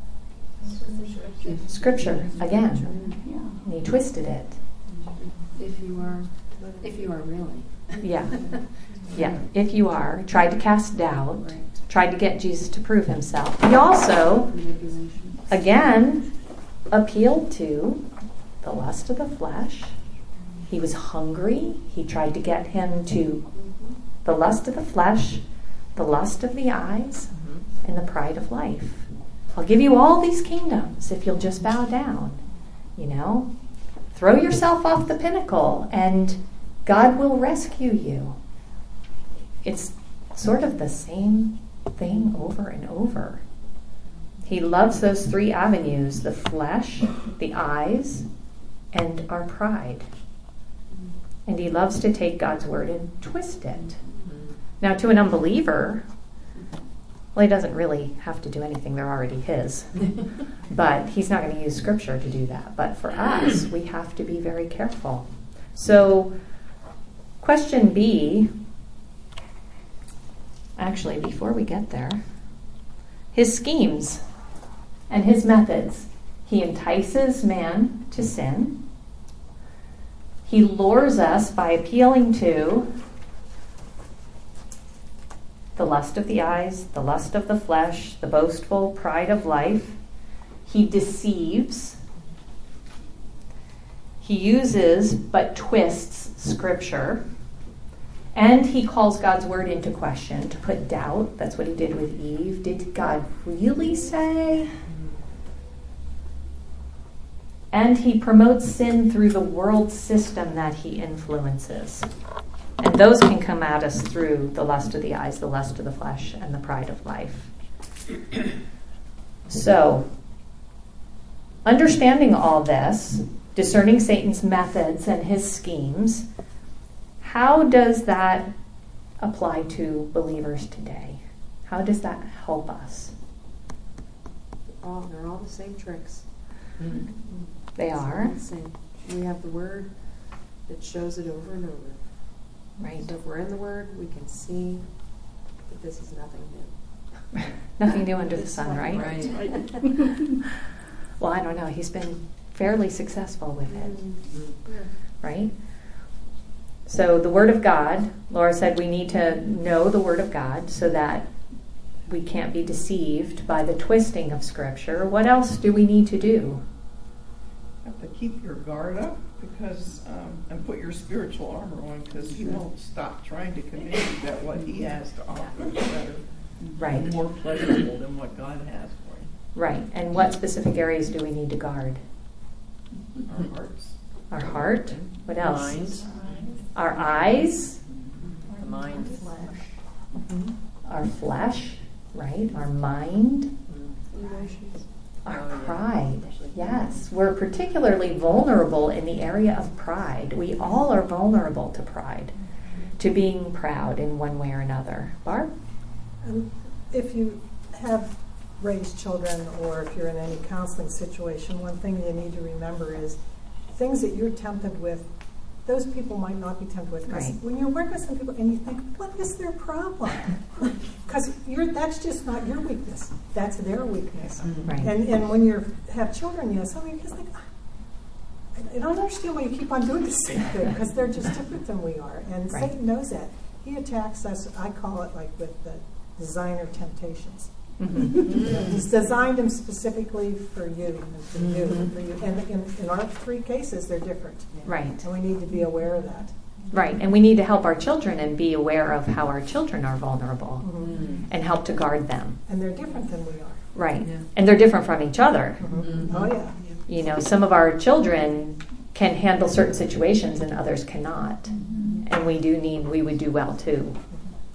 Scripture, again. Yeah. And he twisted it. If you are, if you are really. Yeah. Yeah. If you are, tried to cast doubt, Right. tried to get Jesus to prove himself. He also, Manipulation. again, appealed to the lust of the flesh. He was hungry. He tried to get him to the lust of the flesh, the lust of the eyes, and the pride of life. I'll give you all these kingdoms if you'll just bow down. You know, throw yourself off the pinnacle and God will rescue you. It's sort of the same thing over and over. He loves those three avenues, the flesh, the eyes, and our pride. And he loves to take God's word and twist it. Now, to an unbeliever, well, he doesn't really have to do anything. They're already his. But he's not going to use Scripture to do that. But for us, we have to be very careful. So, question B, actually, before we get there, his schemes and his methods. He entices man to sin. He lures us by appealing to the lust of the eyes, the lust of the flesh, the boastful pride of life. He deceives. He uses but twists Scripture. And he calls God's word into question to put doubt. That's what he did with Eve. Did God really say? And he promotes sin through the world system that he influences. And those can come at us through the lust of the eyes, the lust of the flesh, and the pride of life. So, understanding all this, discerning Satan's methods and his schemes, how does that apply to believers today? How does that help us? All, they're all the same tricks. Mm-hmm. They are. The same. We have the word that shows it over and over. Right. So if we're in the word, we can see that this is nothing new. Nothing new under the sun, right? Right. Well, I don't know. He's been fairly successful with it, Mm-hmm. Yeah. right? So the Word of God, Laura said we need to know the Word of God so that we can't be deceived by the twisting of Scripture. What else do we need to do? Have to keep your guard up because um, and put your spiritual armor on because he won't stop trying to convince you that what he has to offer is better, Right. more pleasurable than what God has for you. Right. And what specific areas do we need to guard? Our hearts, Our heart. What else? Minds. Our eyes. The mind. Our flesh. Right. Our mind. Emotions. Our Oh, yeah. pride. Yes. We're particularly vulnerable in the area of pride. We all are vulnerable to pride, to being proud in one way or another. Barb? Um, if you have raised children or if you're in any counseling situation, one thing you need to remember is things that you're tempted with, those people might not be tempted with. Because Right. when you're working with some people and you think, what is their problem? Because you're that's just not your weakness. That's their weakness. Right. And and when you have children, you know, some of you just think, I, I don't understand why you keep on doing the same thing, because they're just different than we are. And Right. Satan knows that. He attacks us, I call it like with the designer temptations. Mhm. He's designed them specifically for you and for you and for you. And in, in our three cases, they're different. Right. And we need to be aware of that. Right. And we need to help our children and be aware of how our children are vulnerable Mhm. and help to guard them. And they're different than we are. Right. Yeah. And they're different from each other. Mhm. Oh, yeah. You know, some of our children can handle certain situations and others cannot. And we do need, we would do well to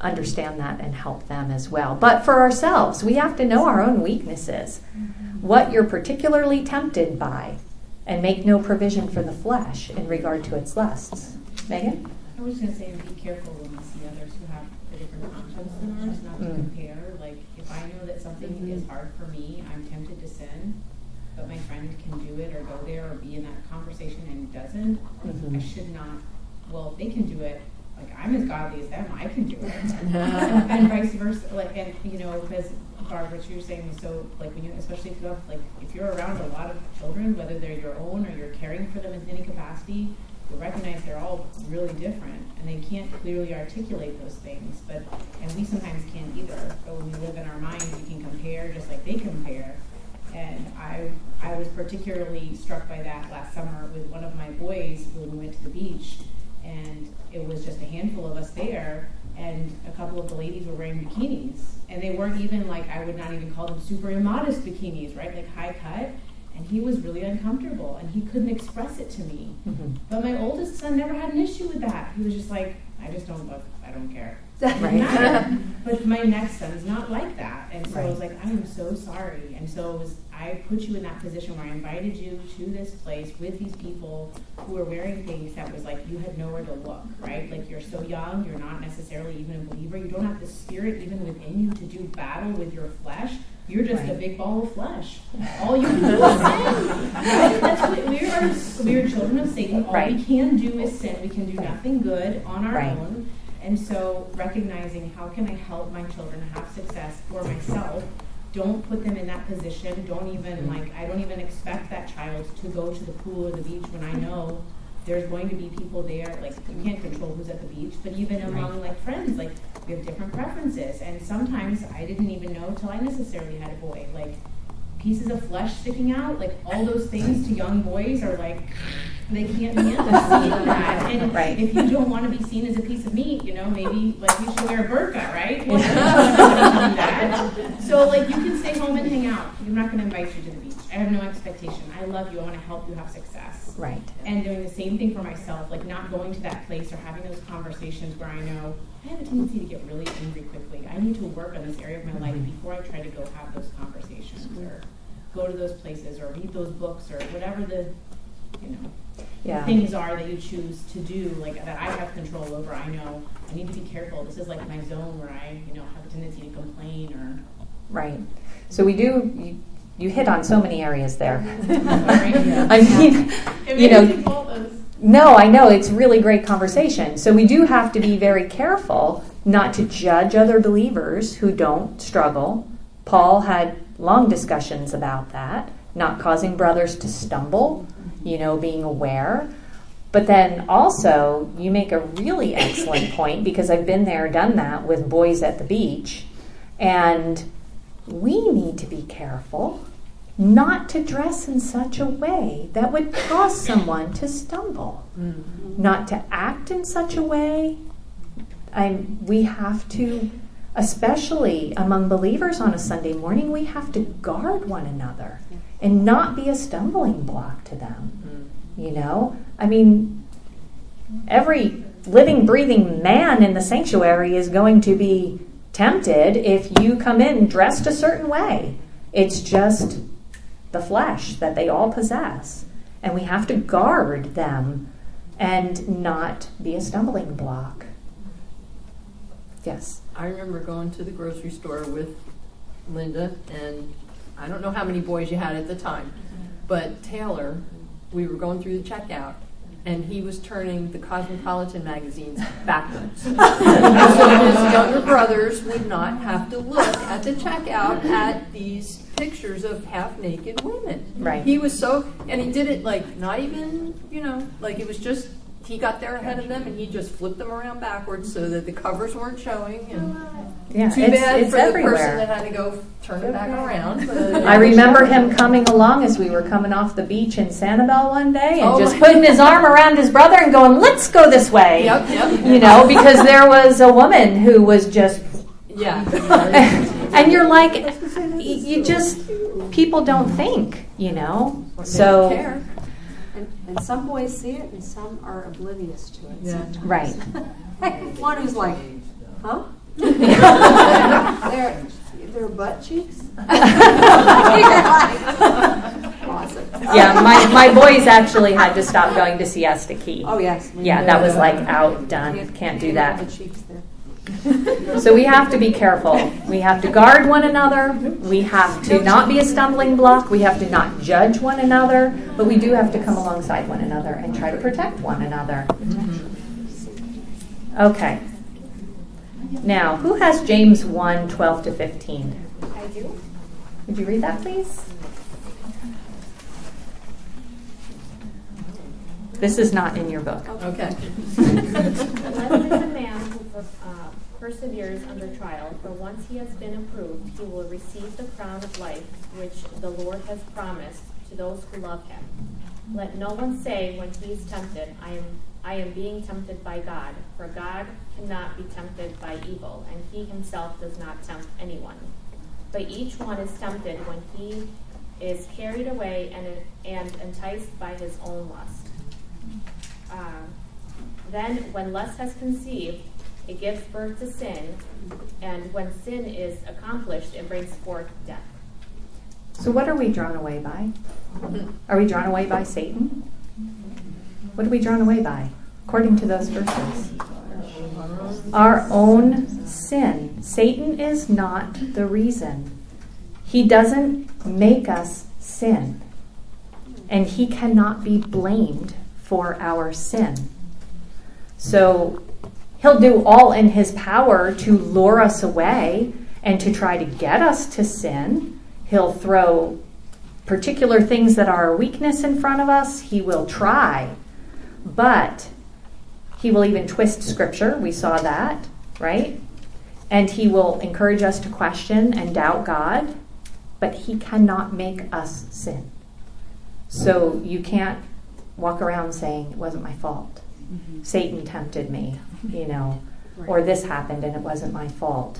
understand that and help them as well. But for ourselves, we have to know our own weaknesses, what you're particularly tempted by, and make no provision for the flesh in regard to its lusts. Megan? I was going to say, be careful when we see others who have a different conscience than ours, not to Mm. compare. Like, if I know that something Mhm. is hard for me, I'm tempted to sin, but my friend can do it or go there or be in that conversation and doesn't, Mhm. I should not, well, if they can do it, like, I'm as godly as them, I can do it. and, and vice versa. Like, and, you know, because, Barb, what you were saying was so, like, when you, especially if you have, like, if you're around a lot of children, whether they're your own or you're caring for them in any capacity, you'll recognize they're all really different, and they can't clearly articulate those things. But and we sometimes can't either. But when we live in our mind, we can compare just like they compare. And I I was particularly struck by that last summer with one of my boys when we went to the beach, and it was just a handful of us there, and a couple of the ladies were wearing bikinis, and they weren't even like, I would not even call them super immodest bikinis, right? Like high cut. And he was really uncomfortable, and he couldn't express it to me. Mm-hmm. But my oldest son never had an issue with that. He was just like, I just don't look, I don't care. Right. But my next son is not like that. And so Right. I was like, I am so sorry. And so it was, I put you in that position where I invited you to this place with these people who were wearing things that was like, you had nowhere to look, right? Like, you're so young, you're not necessarily even a believer. You don't have the spirit even within you to do battle with your flesh. You're just Right. a big ball of flesh. All you can do is sin. Right? That's what we are. We are children of Satan. All Right. we can do is sin. We can do nothing good on our Right. own. And so recognizing how can I help my children have success for myself. Don't put them in that position. Don't even like, I don't even expect that child to go to the pool or the beach when I know there's going to be people there. Like, you can't control who's at the beach, but even among like friends, like, we have different preferences. And sometimes I didn't even know till I necessarily had a boy. Like, pieces of flesh sticking out, like all those things to young boys are like, they can't handle seeing that. And Right. if you don't want to be seen as a piece of meat, you know, maybe like you should wear a burqa, right? Well, you don't want to do that. So like, you can stay home and hang out. I'm not going to invite you to the beach. I have no expectation. I love you. I want to help you have success. Right. And doing the same thing for myself, like not going to that place or having those conversations where I know I have a tendency to get really angry quickly. I need to work on this area of my life before I try to go have those conversations or go to those places or read those books or whatever the, you know, Yeah. things are that you choose to do, like that I have control over. I know I need to be careful. This is like my zone where I, you know, have a tendency to complain or. Right. So we do, you, you hit on so many areas there. Yeah. I mean, you know, no, I know, it's really great conversation. So we do have to be very careful not to judge other believers who don't struggle. Paul had long discussions about that, not causing brothers to stumble, you know, being aware. But then also, you make a really excellent point, because I've been there, done that with boys at the beach, and we need to be careful not to dress in such a way that would cause someone to stumble, mm-hmm. not to act in such a way. I'm, we have to, especially among believers on a Sunday morning, we have to guard one another and not be a stumbling block to them. Mm-hmm. You know, I mean, every living, breathing man in the sanctuary is going to be tempted if you come in dressed a certain way. It's just the flesh that they all possess. And we have to guard them and not be a stumbling block. Yes? I remember going to the grocery store with Linda, and I don't know how many boys you had at the time, but Taylor, we were going through the checkout, and he was turning the Cosmopolitan magazines backwards. So his younger brothers would not have to look at the checkout at these pictures of half-naked women. Right. He was so, and he did it like not even, you know, like it was just, he got there ahead of them and he just flipped them around backwards so that the covers weren't showing. And yeah, too it's, bad it's for everywhere. the person that had to go turn it back around. But I remember him coming along as we were coming off the beach in Sanibel one day and oh just putting his arm around his brother and going, let's go this way. Yep, yep. You know, because there was a woman who was just... Yeah. And you're like, you just, people don't think, you know. So, they don't care. And, and some boys see it and some are oblivious to it. Yeah. Sometimes. Right. One who's like, huh? they're, they're butt cheeks? Awesome. Yeah, my, my boys actually had to stop going to Siesta Key. Oh, yes. Yeah, that was like out, done. Can't do that. The cheeks there. So we have to be careful. We have to guard one another. We have to not be a stumbling block. We have to not judge one another. But we do have to come alongside one another and try to protect one another. Okay. Now, who has James one, twelve to fifteen? I do. Would you read that, please? This is not in your book. Okay. Blessed is a man who uh, perseveres under trial, for once he has been approved, he will receive the crown of life which the Lord has promised to those who love him. Let no one say when he is tempted, I am I am being tempted by God, for God cannot be tempted by evil, and he himself does not tempt anyone. But each one is tempted when he is carried away and, and enticed by his own lust. Uh, then, when lust has conceived, it gives birth to sin, and when sin is accomplished, it brings forth death. So what are we drawn away by? Are we drawn away by Satan? What are we drawn away by, according to those verses? Our own sin. Satan is not the reason. He doesn't make us sin. And he cannot be blamed for our sin. So he'll do all in his power to lure us away and to try to get us to sin. He'll throw particular things that are a weakness in front of us. He will try. But he will even twist scripture. We saw that, right? And he will encourage us to question and doubt God. But he cannot make us sin. So you can't walk around saying, it wasn't my fault. Mm-hmm. Satan tempted me, you know, right. Or this happened and it wasn't my fault.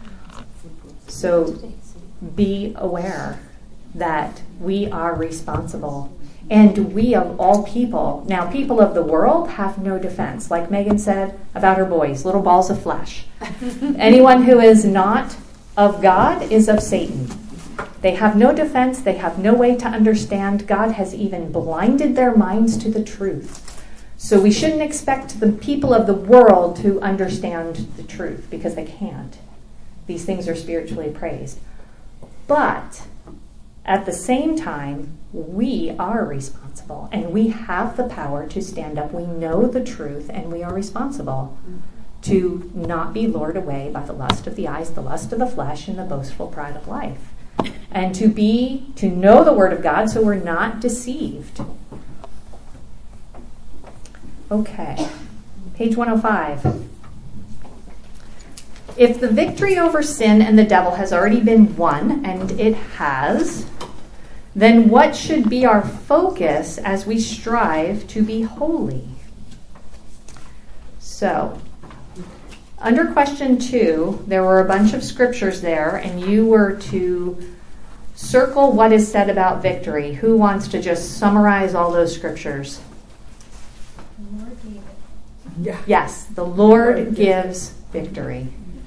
So be aware that we are responsible. And we of all people, now people of the world have no defense. Like Megan said about her boys, little balls of flesh. Anyone who is not of God is of Satan. They have no defense. They have no way to understand. God has even blinded their minds to the truth. So we shouldn't expect the people of the world to understand the truth because they can't. These things are spiritually appraised. But at the same time, we are responsible and we have the power to stand up. We know the truth and we are responsible to not be lured away by the lust of the eyes, the lust of the flesh, and the boastful pride of life. And to be, to know the Word of God so we're not deceived. Okay, page one oh five. If the victory over sin and the devil has already been won, and it has, then what should be our focus as we strive to be holy? So, under question two, there were a bunch of scriptures there, and you were to circle what is said about victory. Who wants to just summarize all those scriptures? The Lord gave it. Yeah. Yes, the Lord gives victory.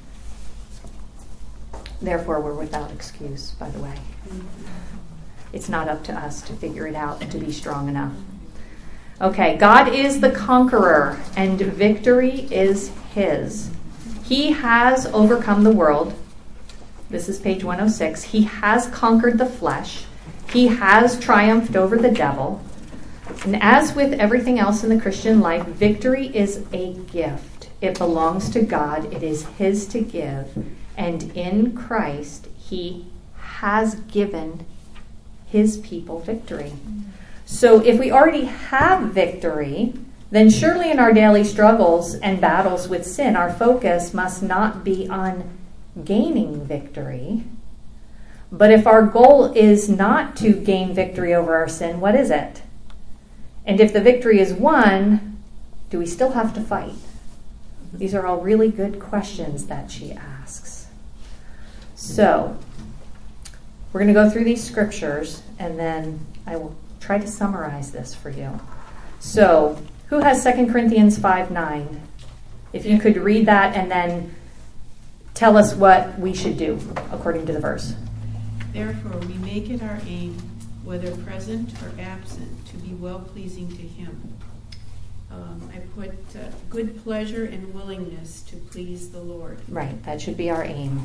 Therefore, we're without excuse, by the way. It's not up to us to figure it out and to be strong enough. Okay, God is the conqueror, and victory is his. He has overcome the world. This is page one oh six. He has conquered the flesh. He has triumphed over the devil. And as with everything else in the Christian life, victory is a gift. It belongs to God. It is his to give. And in Christ, he has given his people victory. So if we already have victory, then surely in our daily struggles and battles with sin, our focus must not be on gaining victory. But if our goal is not to gain victory over our sin, what is it? And if the victory is won, do we still have to fight? These are all really good questions that she asks. So, we're going to go through these scriptures, and then I will try to summarize this for you. So, who has Second Corinthians five nine? If you could read that and then tell us what we should do according to the verse. Therefore, we make it our aim, whether present or absent, to be well-pleasing to him. Um, I put uh, good pleasure and willingness to please the Lord. Right, that should be our aim.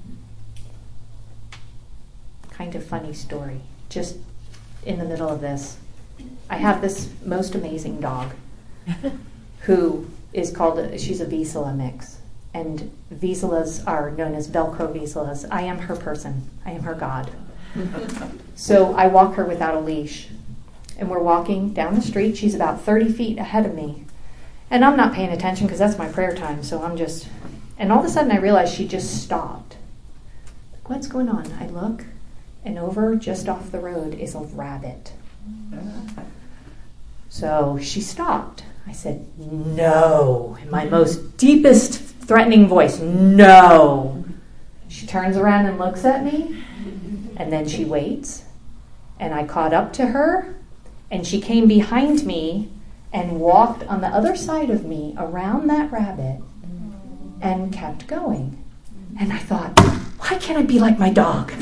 Kind of funny story. Just in the middle of this, I have this most amazing dog who is called, a, she's a Vizsla mix. And Vizslas are known as Velcro Vizslas. I am her person. I am her God. So I walk her without a leash. And we're walking down the street. She's about thirty feet ahead of me. And I'm not paying attention because that's my prayer time. So I'm just, and all of a sudden I realize she just stopped. Like, what's going on? I look, and over just off the road is a rabbit. So she stopped. I said, no, in my most deepest threatening voice, no. She turns around and looks at me, and then she waits. And I caught up to her, and she came behind me and walked on the other side of me around that rabbit and kept going. And I thought, why can't I be like my dog?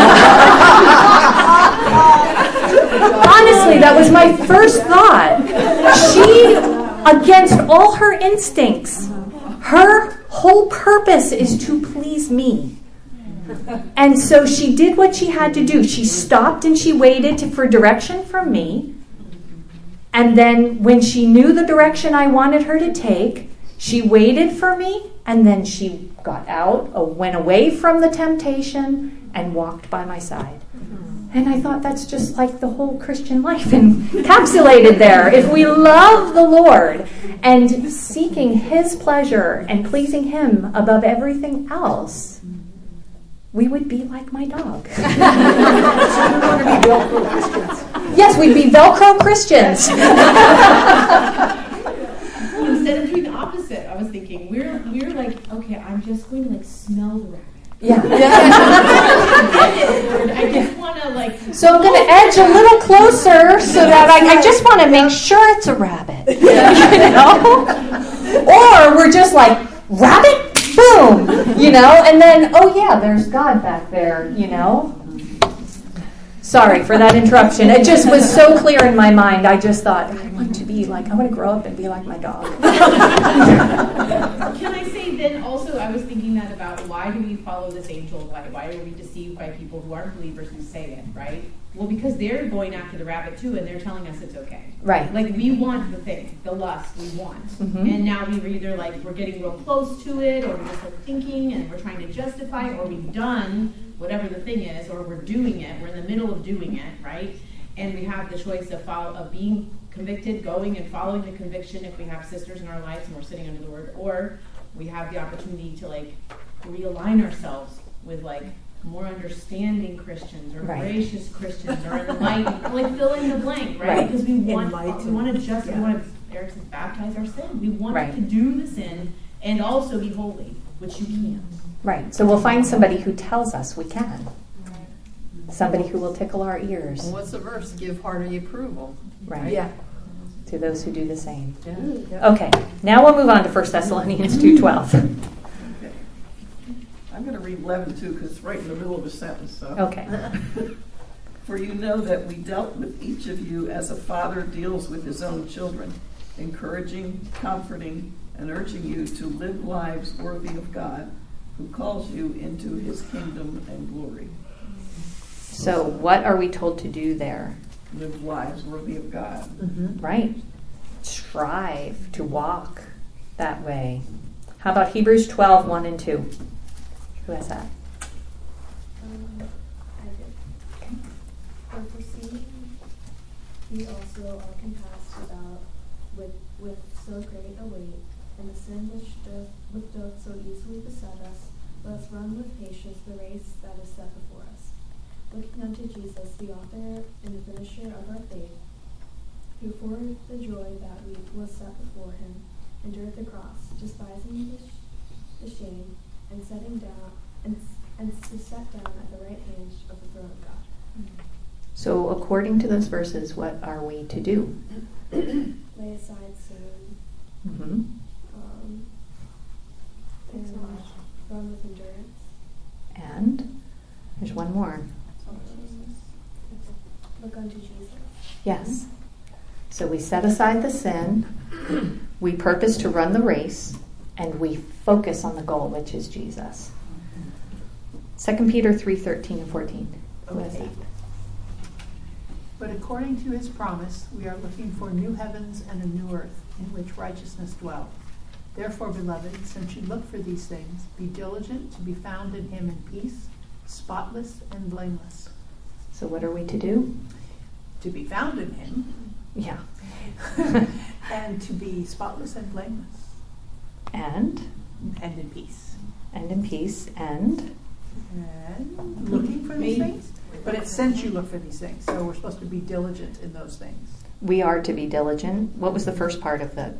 Honestly, that was my first thought. She, against all her instincts, her whole purpose is to please me. And so she did what she had to do. She stopped and she waited to, for direction from me. And then when she knew the direction I wanted her to take, she waited for me, and then she got out, uh, went away from the temptation, and walked by my side. And I thought that's just like the whole Christian life encapsulated there. If we love the Lord and seeking His pleasure and pleasing Him above everything else, we would be like my dog. So you want to be Velcro Christians? Yes, we'd be Velcro Christians. Instead of doing the opposite, I was thinking we're we're like, okay, I'm just going to like smell the rabbit. Yeah. I just want to like. So I'm going to edge a little closer so that I, I just want to make sure it's a rabbit. You know? Or we're just like, rabbit? Boom! You know? And then, oh yeah, there's God back there, you know? Sorry for that interruption. It just was so clear in my mind. I just thought, I want to be like, I want to grow up and be like my dog. Can I say then also, I was thinking that about why do we follow this angel of light? Why are we deceived by people who aren't believers who say it, right? Well, because they're going after the rabbit too, and they're telling us it's okay. Right. Like, we want the thing, the lust we want. Mm-hmm. And now we either like, we're getting real close to it, or we're just like thinking, and we're trying to justify it, or we've done whatever the thing is, or we're doing it, we're in the middle of doing it, right? And we have the choice of follow, of being convicted, going and following the conviction if we have sisters in our lives and we're sitting under the word, or we have the opportunity to like realign ourselves with like more understanding Christians or Right. gracious Christians or enlightened, like fill in the blank, right? Right. Because we want Enlightened. we want to just Yeah. we want to Eric says baptize our sin. We want Right. to do the sin and also be holy, which you can't. Right. So we'll find somebody who tells us we can. Somebody who will tickle our ears. Well, what's the verse? Give hearty approval. Right. Yeah. To those who do the same. Yeah. Okay. Now we'll move on to First Thessalonians two twelve. Okay. I'm going to read eleven too, because it's right in the middle of a sentence. So. Okay. For you know that we dealt with each of you as a father deals with his own children, encouraging, comforting, and urging you to live lives worthy of God, who calls you into His kingdom and glory. So what are we told to do there? Live lives worthy of God. Mm-hmm. Right. Strive to walk that way. How about Hebrews twelve, one and two? Who has that? Um, I did. Okay. For foreseeing ye also are compassed about with, with so great a weight, and the sin which doth, which doth so easily beset us, let us run with patience the race that is set before us. Looking unto Jesus, the author and the finisher of our faith, who for the joy that we was set before him, endured the cross, despising the, sh- the shame, and setting down and and to set down at the right hand of the throne of God. So according to those verses, what are we to do? Lay aside sin, Mm-hmm. um, Fix and our Run with endurance. And there's one more. Look unto Jesus. Yes. So we set aside the sin, we purpose to run the race, and we focus on the goal, which is Jesus. Second Peter three thirteen and fourteen. Who has that? But according to his promise, we are looking for new heavens and a new earth in which righteousness dwells. Therefore, beloved, since you look for these things, be diligent to be found in him in peace, spotless and blameless. So what are we to do? To be found in him. Yeah. And to be spotless and blameless. And? And in peace. And in peace. And? And looking for these things. But it since you look for these things, so we're supposed to be diligent in those things. We are to be diligent. What was the first part of that?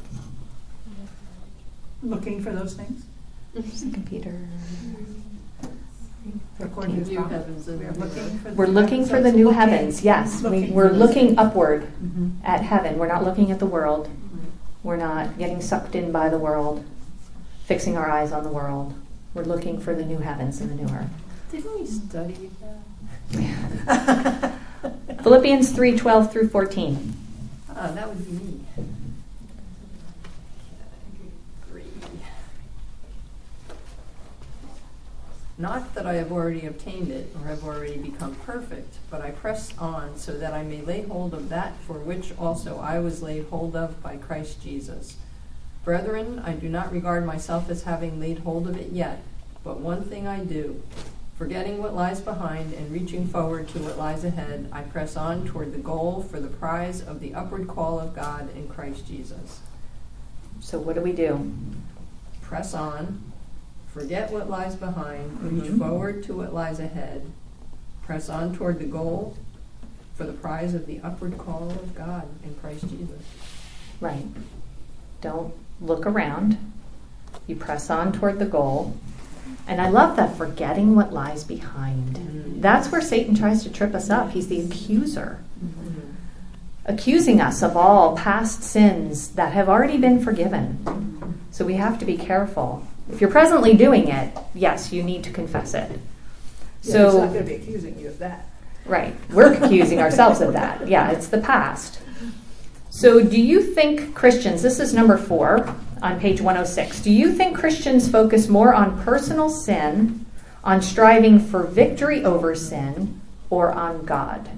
Looking for those things. Second Peter. According to New his heavens promise. and We're looking for the We're new looking heavens. for the So new looking- heavens. Yes, we, looking we're for those looking things. upward Mhm. at heaven. We're not looking at the world. We're not getting sucked in by the world, fixing our eyes on the world. We're looking for the new heavens and the new earth. Didn't we study Philippians three twelve through fourteen. Ah, that would be me. Three. Not that I have already obtained it or have already become perfect, but I press on so that I may lay hold of that for which also I was laid hold of by Christ Jesus. Brethren, I do not regard myself as having laid hold of it yet, but one thing I do, forgetting what lies behind and reaching forward to what lies ahead, I press on toward the goal for the prize of the upward call of God in Christ Jesus. So what do we do? Press on, forget what lies behind, reach Mhm. forward to what lies ahead, press on toward the goal for the prize of the upward call of God in Christ Jesus. Right. Don't look around. You press on toward the goal. And I love that forgetting what lies behind. Mm-hmm. That's where Satan tries to trip us up. He's the accuser, Mm-hmm. accusing us of all past sins that have already been forgiven. So we have to be careful. If you're presently doing it, yes, you need to confess it. Yeah, So he's not going to be accusing you of that. right, we're accusing ourselves of that. Yeah, it's the past. So do you think Christians, this is number four on page one oh six, do you think Christians focus more on personal sin, on striving for victory over sin, or on God?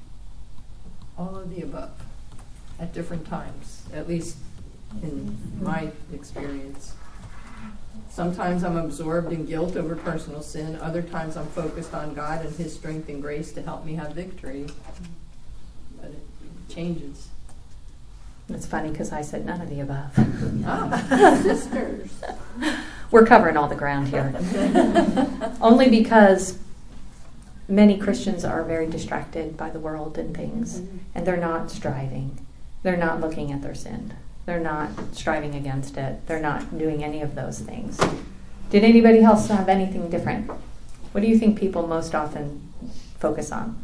All of the above, at different times, at least in my experience. Sometimes I'm absorbed in guilt over personal sin. Other times I'm focused on God and His strength and grace to help me have victory. But it changes. It's funny because I said none of the above. Ah, sisters. We're covering all the ground here. Only because many Christians are very distracted by the world and things, and they're not striving. They're not looking at their sin. They're not striving against it. They're not doing any of those things. Did anybody else have anything different? What do you think people most often focus on?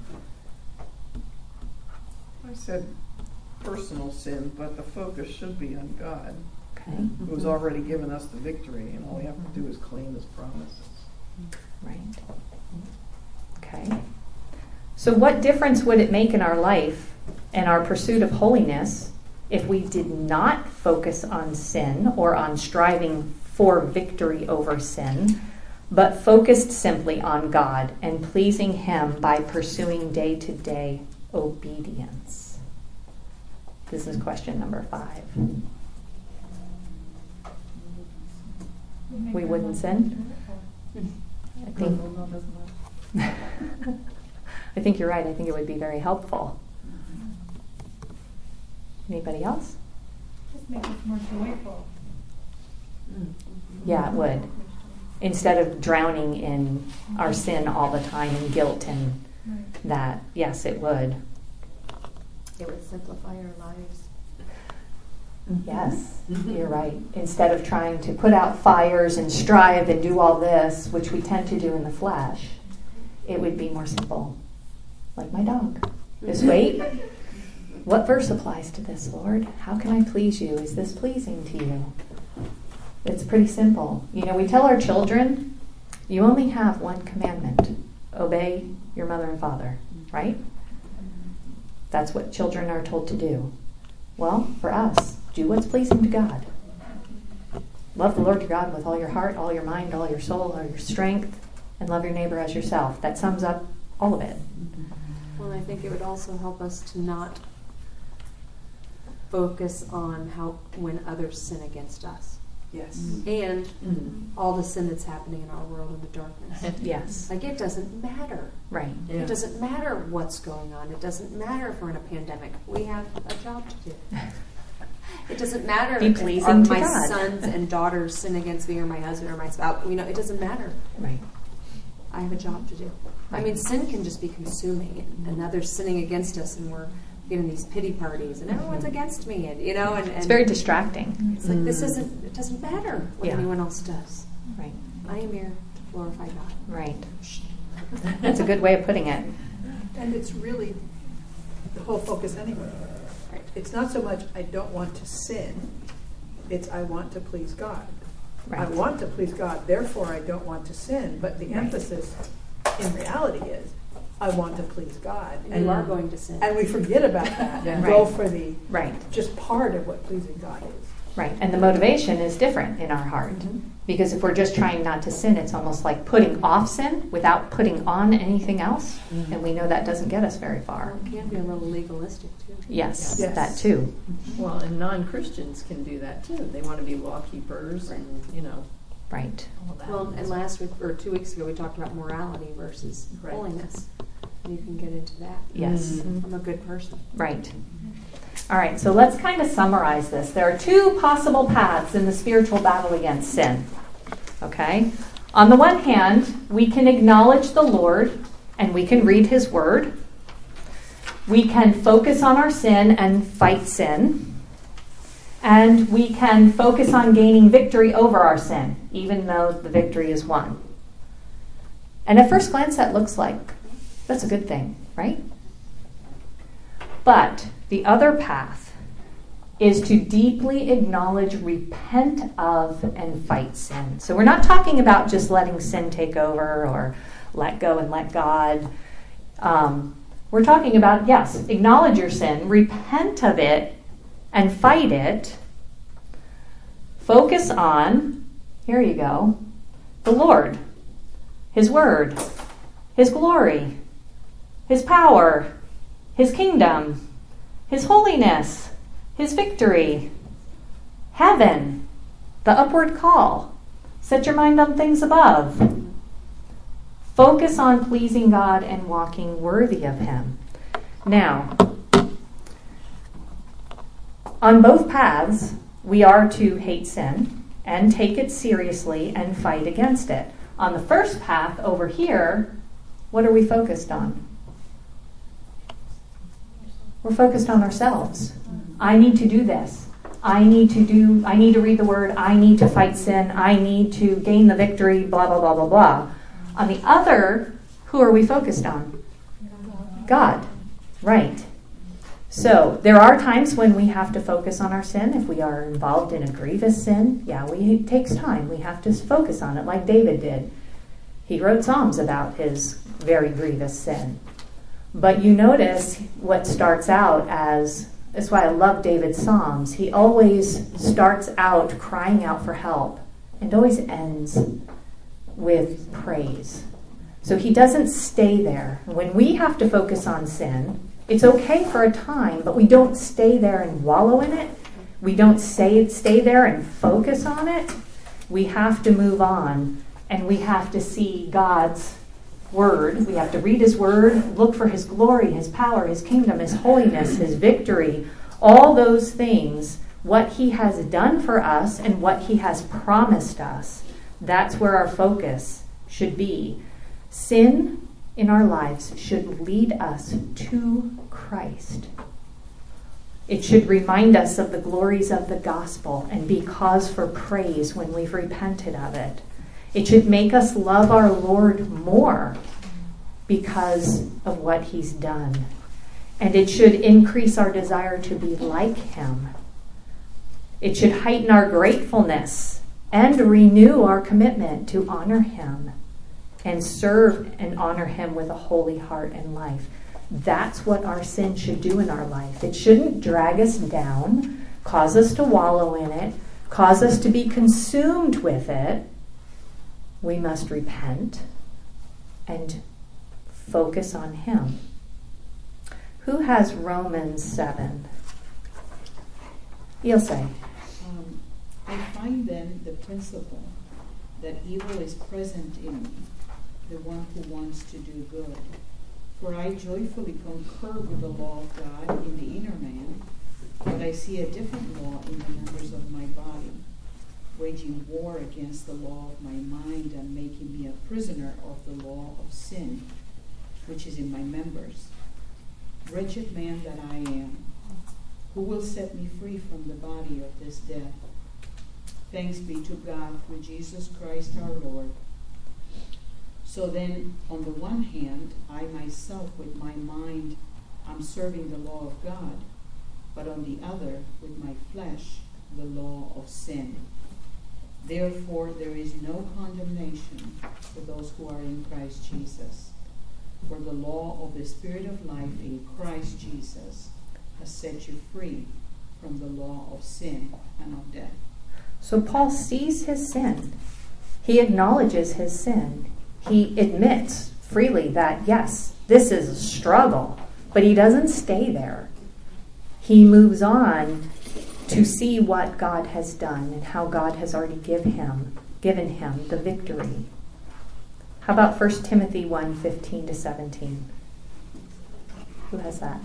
I said personal sin, but the focus should be on God, Okay, who's already given us the victory, and all we have to do is claim His promises. right. Okay. So what difference would it make in our life and our pursuit of holiness if we did not focus on sin or on striving for victory over sin, but focused simply on God and pleasing Him by pursuing day-to-day obedience? This is question number five. We wouldn't sin? I think, I think you're right. I think it would be very helpful. Anybody else? Just make us more joyful. Yeah, it would. Instead of drowning in our sin all the time and guilt and that, yes, it would. It would simplify our lives. Yes, you're right. Instead of trying to put out fires and strive and do all this, which we tend to do in the flesh, it would be more simple. Like my dog. Just wait. What verse applies to this, Lord? How can I please you? Is this pleasing to you? It's pretty simple. You know, we tell our children You only have one commandment. Obey your mother and father, right? That's what children are told to do. Well, for us, do what's pleasing to God. Love the Lord your God with all your heart, all your mind, all your soul, all your strength, and love your neighbor as yourself. That sums up all of it. Well, I think it would also help us to not focus on how when others sin against us. Yes. And Mm-hmm. all the sin that's happening in our world in the darkness. Yes. Like, it doesn't matter. Right. Yeah. It doesn't matter what's going on. It doesn't matter if we're in a pandemic. We have a job to do. It doesn't matter Be if pleasing our, to my God. sons and daughters sin against me or my husband or my spouse. You know, it doesn't matter. Right. I have a job to do. I mean, sin can just be consuming, and, and others sinning against us, and we're giving these pity parties, and everyone's against me, and you know, and, and It's very distracting. it's like this isn't. It doesn't matter what Yeah. anyone else does. Right. I am here to glorify God. Right. That's a good way of putting it. And it's really the whole focus anyway. Right. It's not so much I don't want to sin, it's I want to please God. I Right. want to please God, therefore I don't want to sin. But the Right. emphasis in reality is I want to please God. And you are going to sin. And we forget about that and Right. go for the Right. just part of what pleasing God is. Right. And the motivation is different in our heart. Because if we're just trying not to sin, it's almost like putting off sin without putting on anything else. And we know that doesn't get us very far. Well, it can be a little legalistic too. Yes, Yes. that too. Well, and non-Christians can do that too. They want to be law keepers and, you know, Right. all that. Well, and last week or two weeks ago, we talked about morality versus Right. holiness. And you can get into that. Yes. Mm. I'm a good person. Right. All right, so let's kind of summarize this. There are two possible paths in the spiritual battle against sin. Okay? On the one hand, we can acknowledge the Lord and we can read his word. We can focus on our sin and fight sin. And we can focus on gaining victory over our sin, even though the victory is won. And at first glance, that looks like that's a good thing, right? But the other path is to deeply acknowledge, repent of, and fight sin. So we're not talking about just letting sin take over or let go and let God. Um, we're talking about, yes, acknowledge your sin, repent of it, and fight it. Focus on, here you go, the Lord, his word, his glory, his power, his kingdom, his holiness, his victory, heaven, the upward call. Set your mind on things above. Focus on pleasing God and walking worthy of him. Now, on both paths, we are to hate sin and take it seriously and fight against it. On the first path over here, what are we focused on? We're focused on ourselves. I need to do this. I need to do, I need to read the word. I need to fight sin. I need to gain the victory, blah, blah, blah, blah, blah. On the other, who are we focused on? God. Right. So there are times when we have to focus on our sin. If we are involved in a grievous sin, yeah, we, it takes time. We have to focus on it like David did. He wrote Psalms about his very grievous sin. But you notice what starts out as, that's why I love David's Psalms. He always starts out crying out for help and always ends with praise. So he doesn't stay there. When we have to focus on sin, it's okay for a time, but we don't stay there and wallow in it. We don't stay, stay there and focus on it. We have to move on, and we have to see God's word. We have to read his word, look for his glory, his power, his kingdom, his holiness, his victory, all those things, what he has done for us and what he has promised us. That's where our focus should be. Sin in our lives should lead us to Christ. It should remind us of the glories of the gospel and be cause for praise when we've repented of it. It should make us love our Lord more because of what he's done. And it should increase our desire to be like him. It should heighten our gratefulness and renew our commitment to honor him. and serve and honor him with a holy heart and life. That's what our sin should do in our life. It shouldn't drag us down, cause us to wallow in it, cause us to be consumed with it. We must repent and focus on him. Who has Romans seven? Ilse. Um, I find then the principle that evil is present in me, the one who wants to do good. For I joyfully concur with the law of God in the inner man, but I see a different law in the members of my body, waging war against the law of my mind and making me a prisoner of the law of sin, which is in my members. Wretched man that I am, who will set me free from the body of this death? Thanks be to God through Jesus Christ our Lord. So then, on the one hand, I myself with my mind am serving the law of God, but on the other, with my flesh, the law of sin. Therefore, there is no condemnation for those who are in Christ Jesus. For the law of the Spirit of life in Christ Jesus has set you free from the law of sin and of death. So Paul sees his sin. He acknowledges his sin. He admits freely that, yes, this is a struggle, but he doesn't stay there. He moves on to see what God has done and how God has already give him, given him the victory. How about First Timothy one, fifteen to seventeen? Who has that?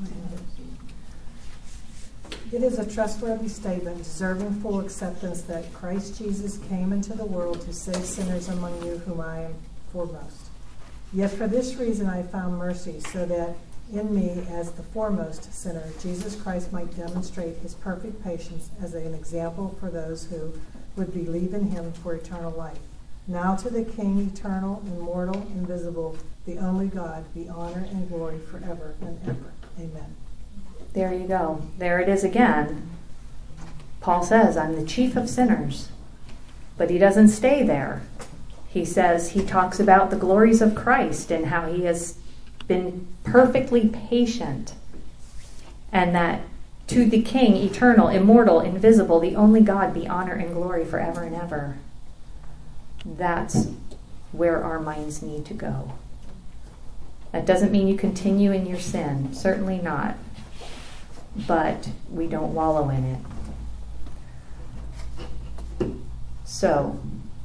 It is a trustworthy statement, deserving full acceptance, that Christ Jesus came into the world to save sinners among you, whom I am foremost. Yet for this reason I found mercy, so that in me, as the foremost sinner, Jesus Christ might demonstrate his perfect patience as an example for those who would believe in him for eternal life. Now to the King, eternal, immortal, invisible, the only God, be honor and glory forever and ever. Amen. There you go. There it is again. Paul says, I'm the chief of sinners. But he doesn't stay there. He says, he talks about the glories of Christ and how he has been perfectly patient. And that to the King, eternal, immortal, invisible, the only God, be honor and glory forever and ever. That's where our minds need to go. That doesn't mean you continue in your sin. Certainly not. But we don't wallow in it. So,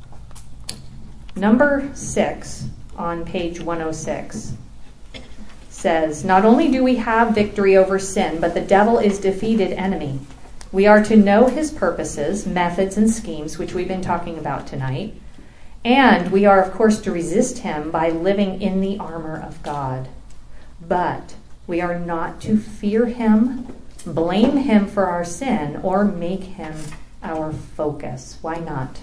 number six on page one oh six says, not only do we have victory over sin, but the devil is defeated enemy. We are to know his purposes, methods, and schemes, which we've been talking about tonight. And we are, of course, to resist him by living in the armor of God. But we are not to fear him, blame him for our sin, or make him our focus. Why not?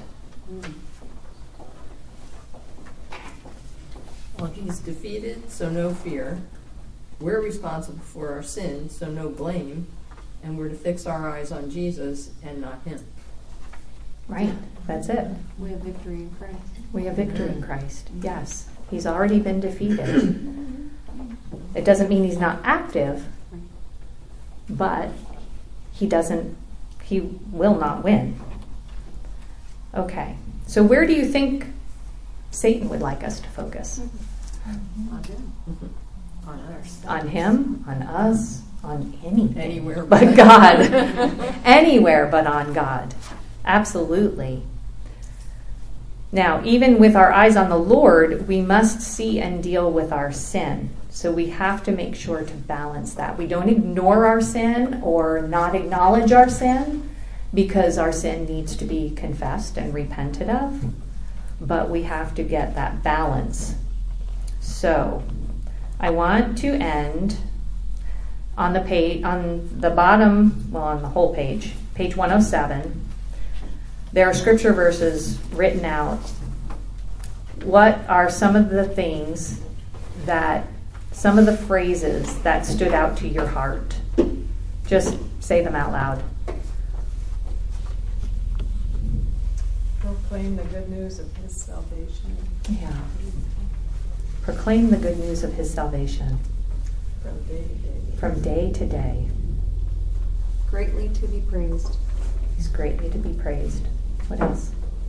Well, he's defeated, so no fear. We're responsible for our sin, so no blame. And we're to fix our eyes on Jesus and not him. Right, that's it. We have victory in Christ. We have victory in Christ. Yes, he's already been defeated. It doesn't mean he's not active, but he doesn't, he will not win. Okay, so where do you think Satan would like us to focus? On him. On us. On him, on us, on anything. Anywhere but God. Anywhere but on God. Absolutely. Now, even with our eyes on the Lord, we must see and deal with our sin. So we have to make sure to balance that. We don't ignore our sin or not acknowledge our sin, because our sin needs to be confessed and repented of. But we have to get that balance. So I want to end on the page, on the bottom, well, on the whole page, page one oh seven. There are scripture verses written out. What are some of the things that, some of the phrases that stood out to your heart? Just say them out loud. Proclaim the good news of his salvation. Yeah. Proclaim the good news of his salvation From day to day. from day to day. Greatly to be praised. He's greatly to be praised. What else?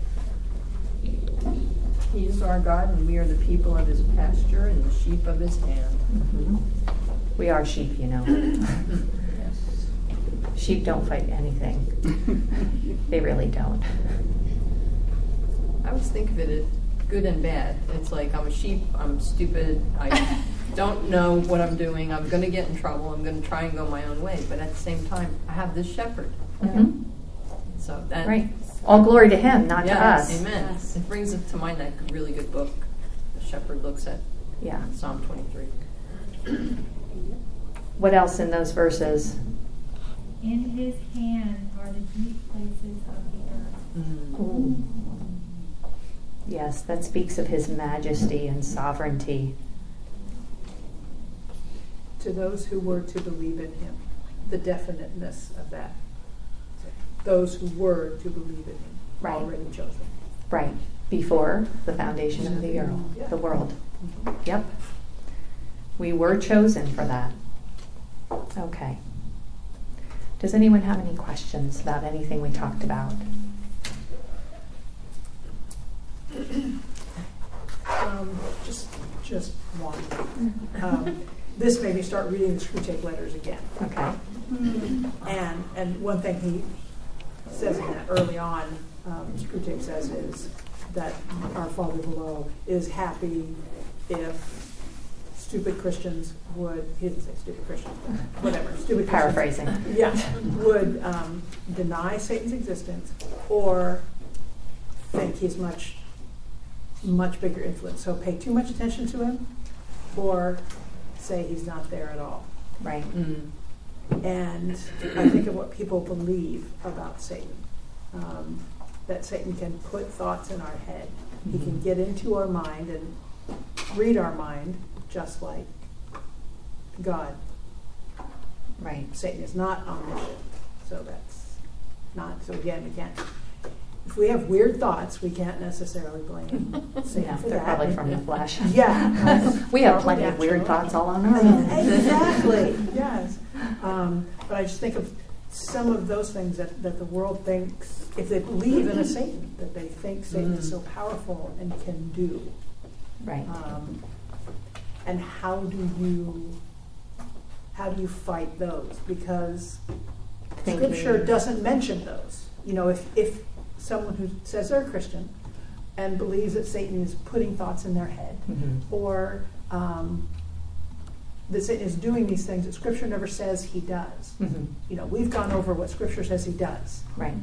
He is our God, and we are the people of his pasture and the sheep of his hand. Mm-hmm. We are sheep, you know. Yes. Sheep don't fight anything. They really don't. I always think of it as good and bad. It's like I'm a sheep, I'm stupid, I don't know what I'm doing, I'm going to get in trouble, I'm going to try and go my own way. But at the same time, I have this shepherd. Mm-hmm. So that, Right. All glory to him, not yes, to us. Amen. Yes. It brings it to mind that really good book the shepherd looks at, Yeah. Psalm twenty-three. What else in those verses? In his hand are the deep places of the earth. Mm. Ooh. Yes, that speaks of his majesty and sovereignty. To those who were to believe in him, the definiteness of that. Those who were to believe in him, Right. already chosen. Right. Before the foundation of the, earl, Yeah. the world. Yep. We were chosen for that. Okay. Does anyone have any questions about anything we talked about? Um, just, just one. Um, this made me start reading the Screwtape letters again. Okay. And and one thing he says in that early on, um, Screwtape says is that our Father below is happy if stupid Christians would, he didn't say stupid Christians, but whatever, stupid Paraphrasing. Christians, yeah, would um, deny Satan's existence or think he's much, much bigger influence. So pay too much attention to him or say he's not there at all. Right. Mm. And I think of what people believe about Satan. Um, that Satan can put thoughts in our head. He can get into our mind and read our mind just like God. Right. Satan is not omniscient. So that's not, so again, we can't, if we have weird thoughts, we can't necessarily blame Satan Yeah, for they're that. probably from the flesh. Yeah. We have plenty of weird thoughts all on our own. Exactly, yes. Um, but I just think of some of those things that, that the world thinks, if they believe in a Satan, that they think Satan is so powerful and can do. Right. Um, and how do you, how do you fight those? Because Thinking. Scripture doesn't mention those. You know, if, if someone who says they're a Christian and believes that Satan is putting thoughts in their head, Mhm. or um, that Satan is doing these things that Scripture never says he does. Mhm. You know, we've gone over what Scripture says he does. Right.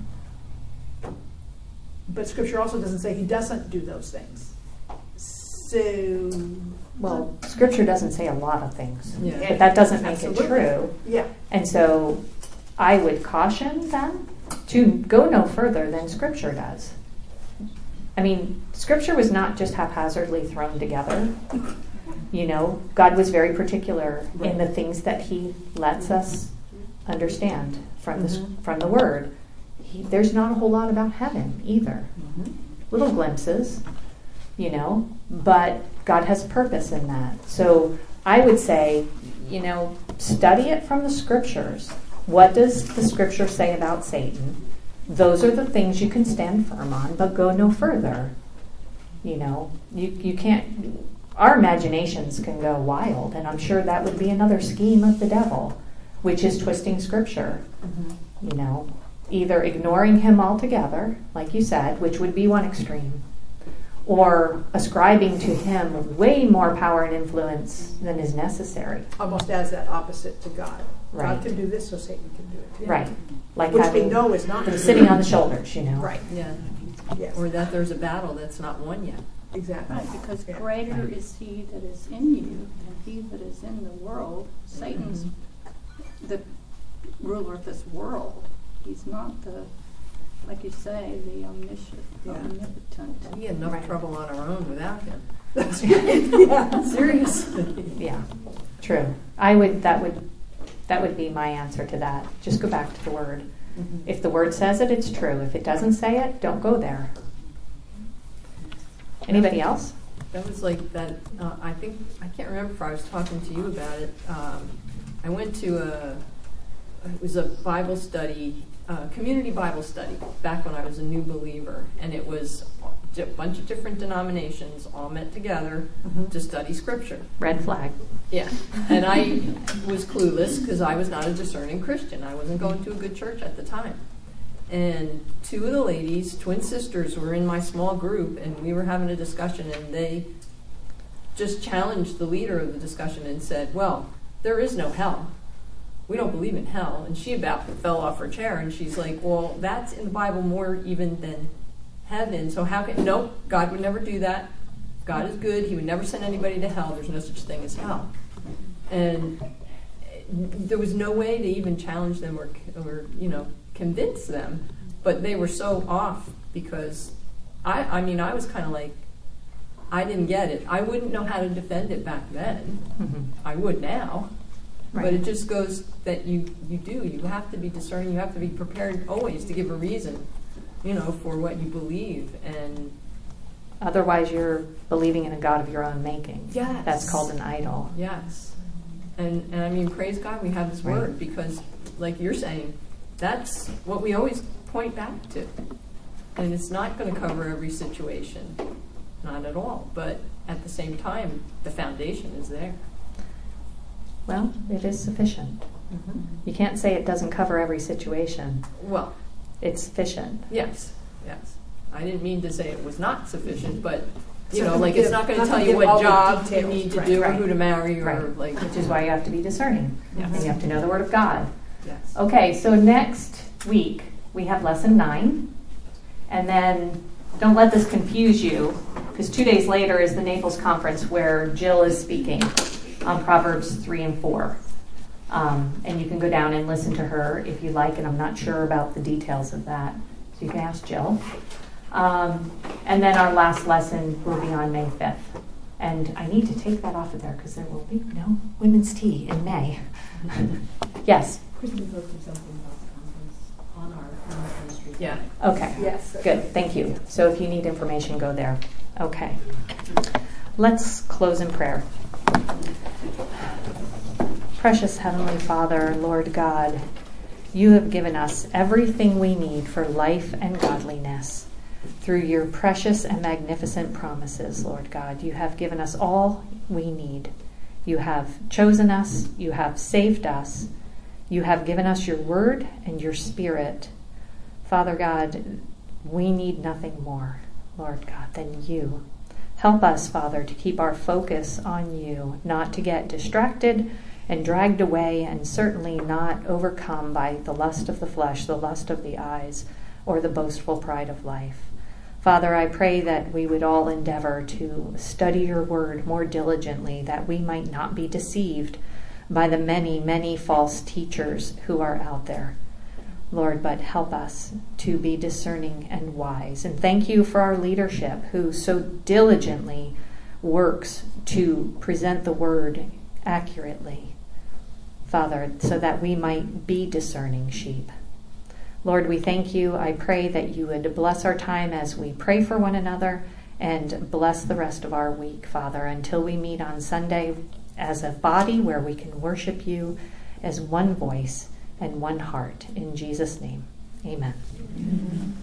But Scripture also doesn't say he doesn't do those things. So... Well, Scripture doesn't say a lot of things, Yeah. but that doesn't make Absolutely. it true. Yeah. And so I would caution them to go no further than Scripture does. I mean, Scripture was not just haphazardly thrown together. You know, God was very particular in the things that He lets us understand from the, Mhm. from the Word. He, there's not a whole lot about heaven either. Mhm. Little glimpses, you know, but God has purpose in that. So I would say, you know, study it from the Scriptures. What does the Scripture say about Satan? Those are the things you can stand firm on, but go no further. You know, you you can't, our imaginations can go wild, and I'm sure that would be another scheme of the devil, which is twisting Scripture. Mm-hmm. You know, either ignoring him altogether, like you said, which would be one extreme, or ascribing to him way more power and influence than is necessary. Almost as that opposite to God. Right. God can do this, so Satan can do it too. Right. Like Which having we know is not them true. sitting on the shoulders, you know. Right. Yeah. Yes. Or that there's a battle that's not won yet. Exactly. Right, because Yeah. greater is he that is in you than he that is in the world. Satan's the ruler of this world. He's not the, like you say, the omniscient, Yeah. omnipotent. We had enough Right. trouble on our own without him. Yeah. Seriously. Yeah, true. I would, that would, that would be my answer to that. Just go back to the Word. Mhm. If the Word says it, it's true. If it doesn't say it, don't go there. Anybody else? That was like that, uh, I think, I can't remember if I was talking to you about it. Um, I went to a, it was a Bible study, uh, community Bible study, back when I was a new believer. And it was a bunch of different denominations all met together Mm-hmm. to study Scripture. Red flag. Yeah. And I was clueless because I was not a discerning Christian. I wasn't going to a good church at the time. And two of the ladies, twin sisters, were in my small group, and we were having a discussion, and they just challenged the leader of the discussion and said, well, there is no hell. We don't believe in hell. And she about fell off her chair, and she's like, well, that's in the Bible more even than heaven. So how can, nope, God would never do that. God is good. He would never send anybody to hell. There's no such thing as hell. And there was no way to even challenge them or, or you know, convince them, but they were so off because I, I mean, I was kind of like, I didn't get it. I wouldn't know how to defend it back then. Mm-hmm. I would now. Right. But it just goes that you, you do. You have to be discerning. You have to be prepared always to give a reason, you know, for what you believe. And otherwise, you're believing in a God of your own making. Yes. That's called an idol. Yes. And, and I mean, praise God we have His Right. Word because, like you're saying, that's what we always point back to. And it's not going to cover every situation. Not at all. But at the same time, the foundation is there. Well, it is sufficient. Mm-hmm. You can't say it doesn't cover every situation. Well, it's sufficient. Yes, yes. I didn't mean to say it was not sufficient, but, you So know, not like give- it's not going not to tell to you give all what the job you details. need to Right, do or right. who to marry or Right. like... Which is why you have to be discerning. Yes. And you have to know the Word of God. Yes. Okay, so next week we have lesson nine. And then don't let this confuse you, because two days later is the Naples conference where Jill is speaking on Proverbs three and four. Um, and you can go down and listen to her if you like, and I'm not sure about the details of that. So you can ask Jill. Um, and then our last lesson will be on May fifth. And I need to take that off of there because there will be no women's tea in May. Yes? Kristen posted something about the conference on our on our ministry. Yeah. Okay. Yes. Good. Thank you. So if you need information, go there. Okay. Let's close in prayer. Precious Heavenly Father, Lord God, you have given us everything we need for life and godliness. Through your precious and magnificent promises, Lord God, you have given us all we need. You have chosen us. You have saved us. You have given us your word and your spirit. Father God, we need nothing more, Lord God, than you. Help us, Father, to keep our focus on you, not to get distracted and dragged away, and certainly not overcome by the lust of the flesh, the lust of the eyes, or the boastful pride of life. Father, I pray that we would all endeavor to study your word more diligently, that we might not be deceived by the many, many false teachers who are out there. Lord, but help us to be discerning and wise. And thank you for our leadership who so diligently works to present the word accurately, Father, so that we might be discerning sheep. Lord, we thank you. I pray that you would bless our time as we pray for one another and bless the rest of our week, Father, until we meet on Sunday as a body where we can worship you as one voice and one heart. In Jesus' name, amen. Amen.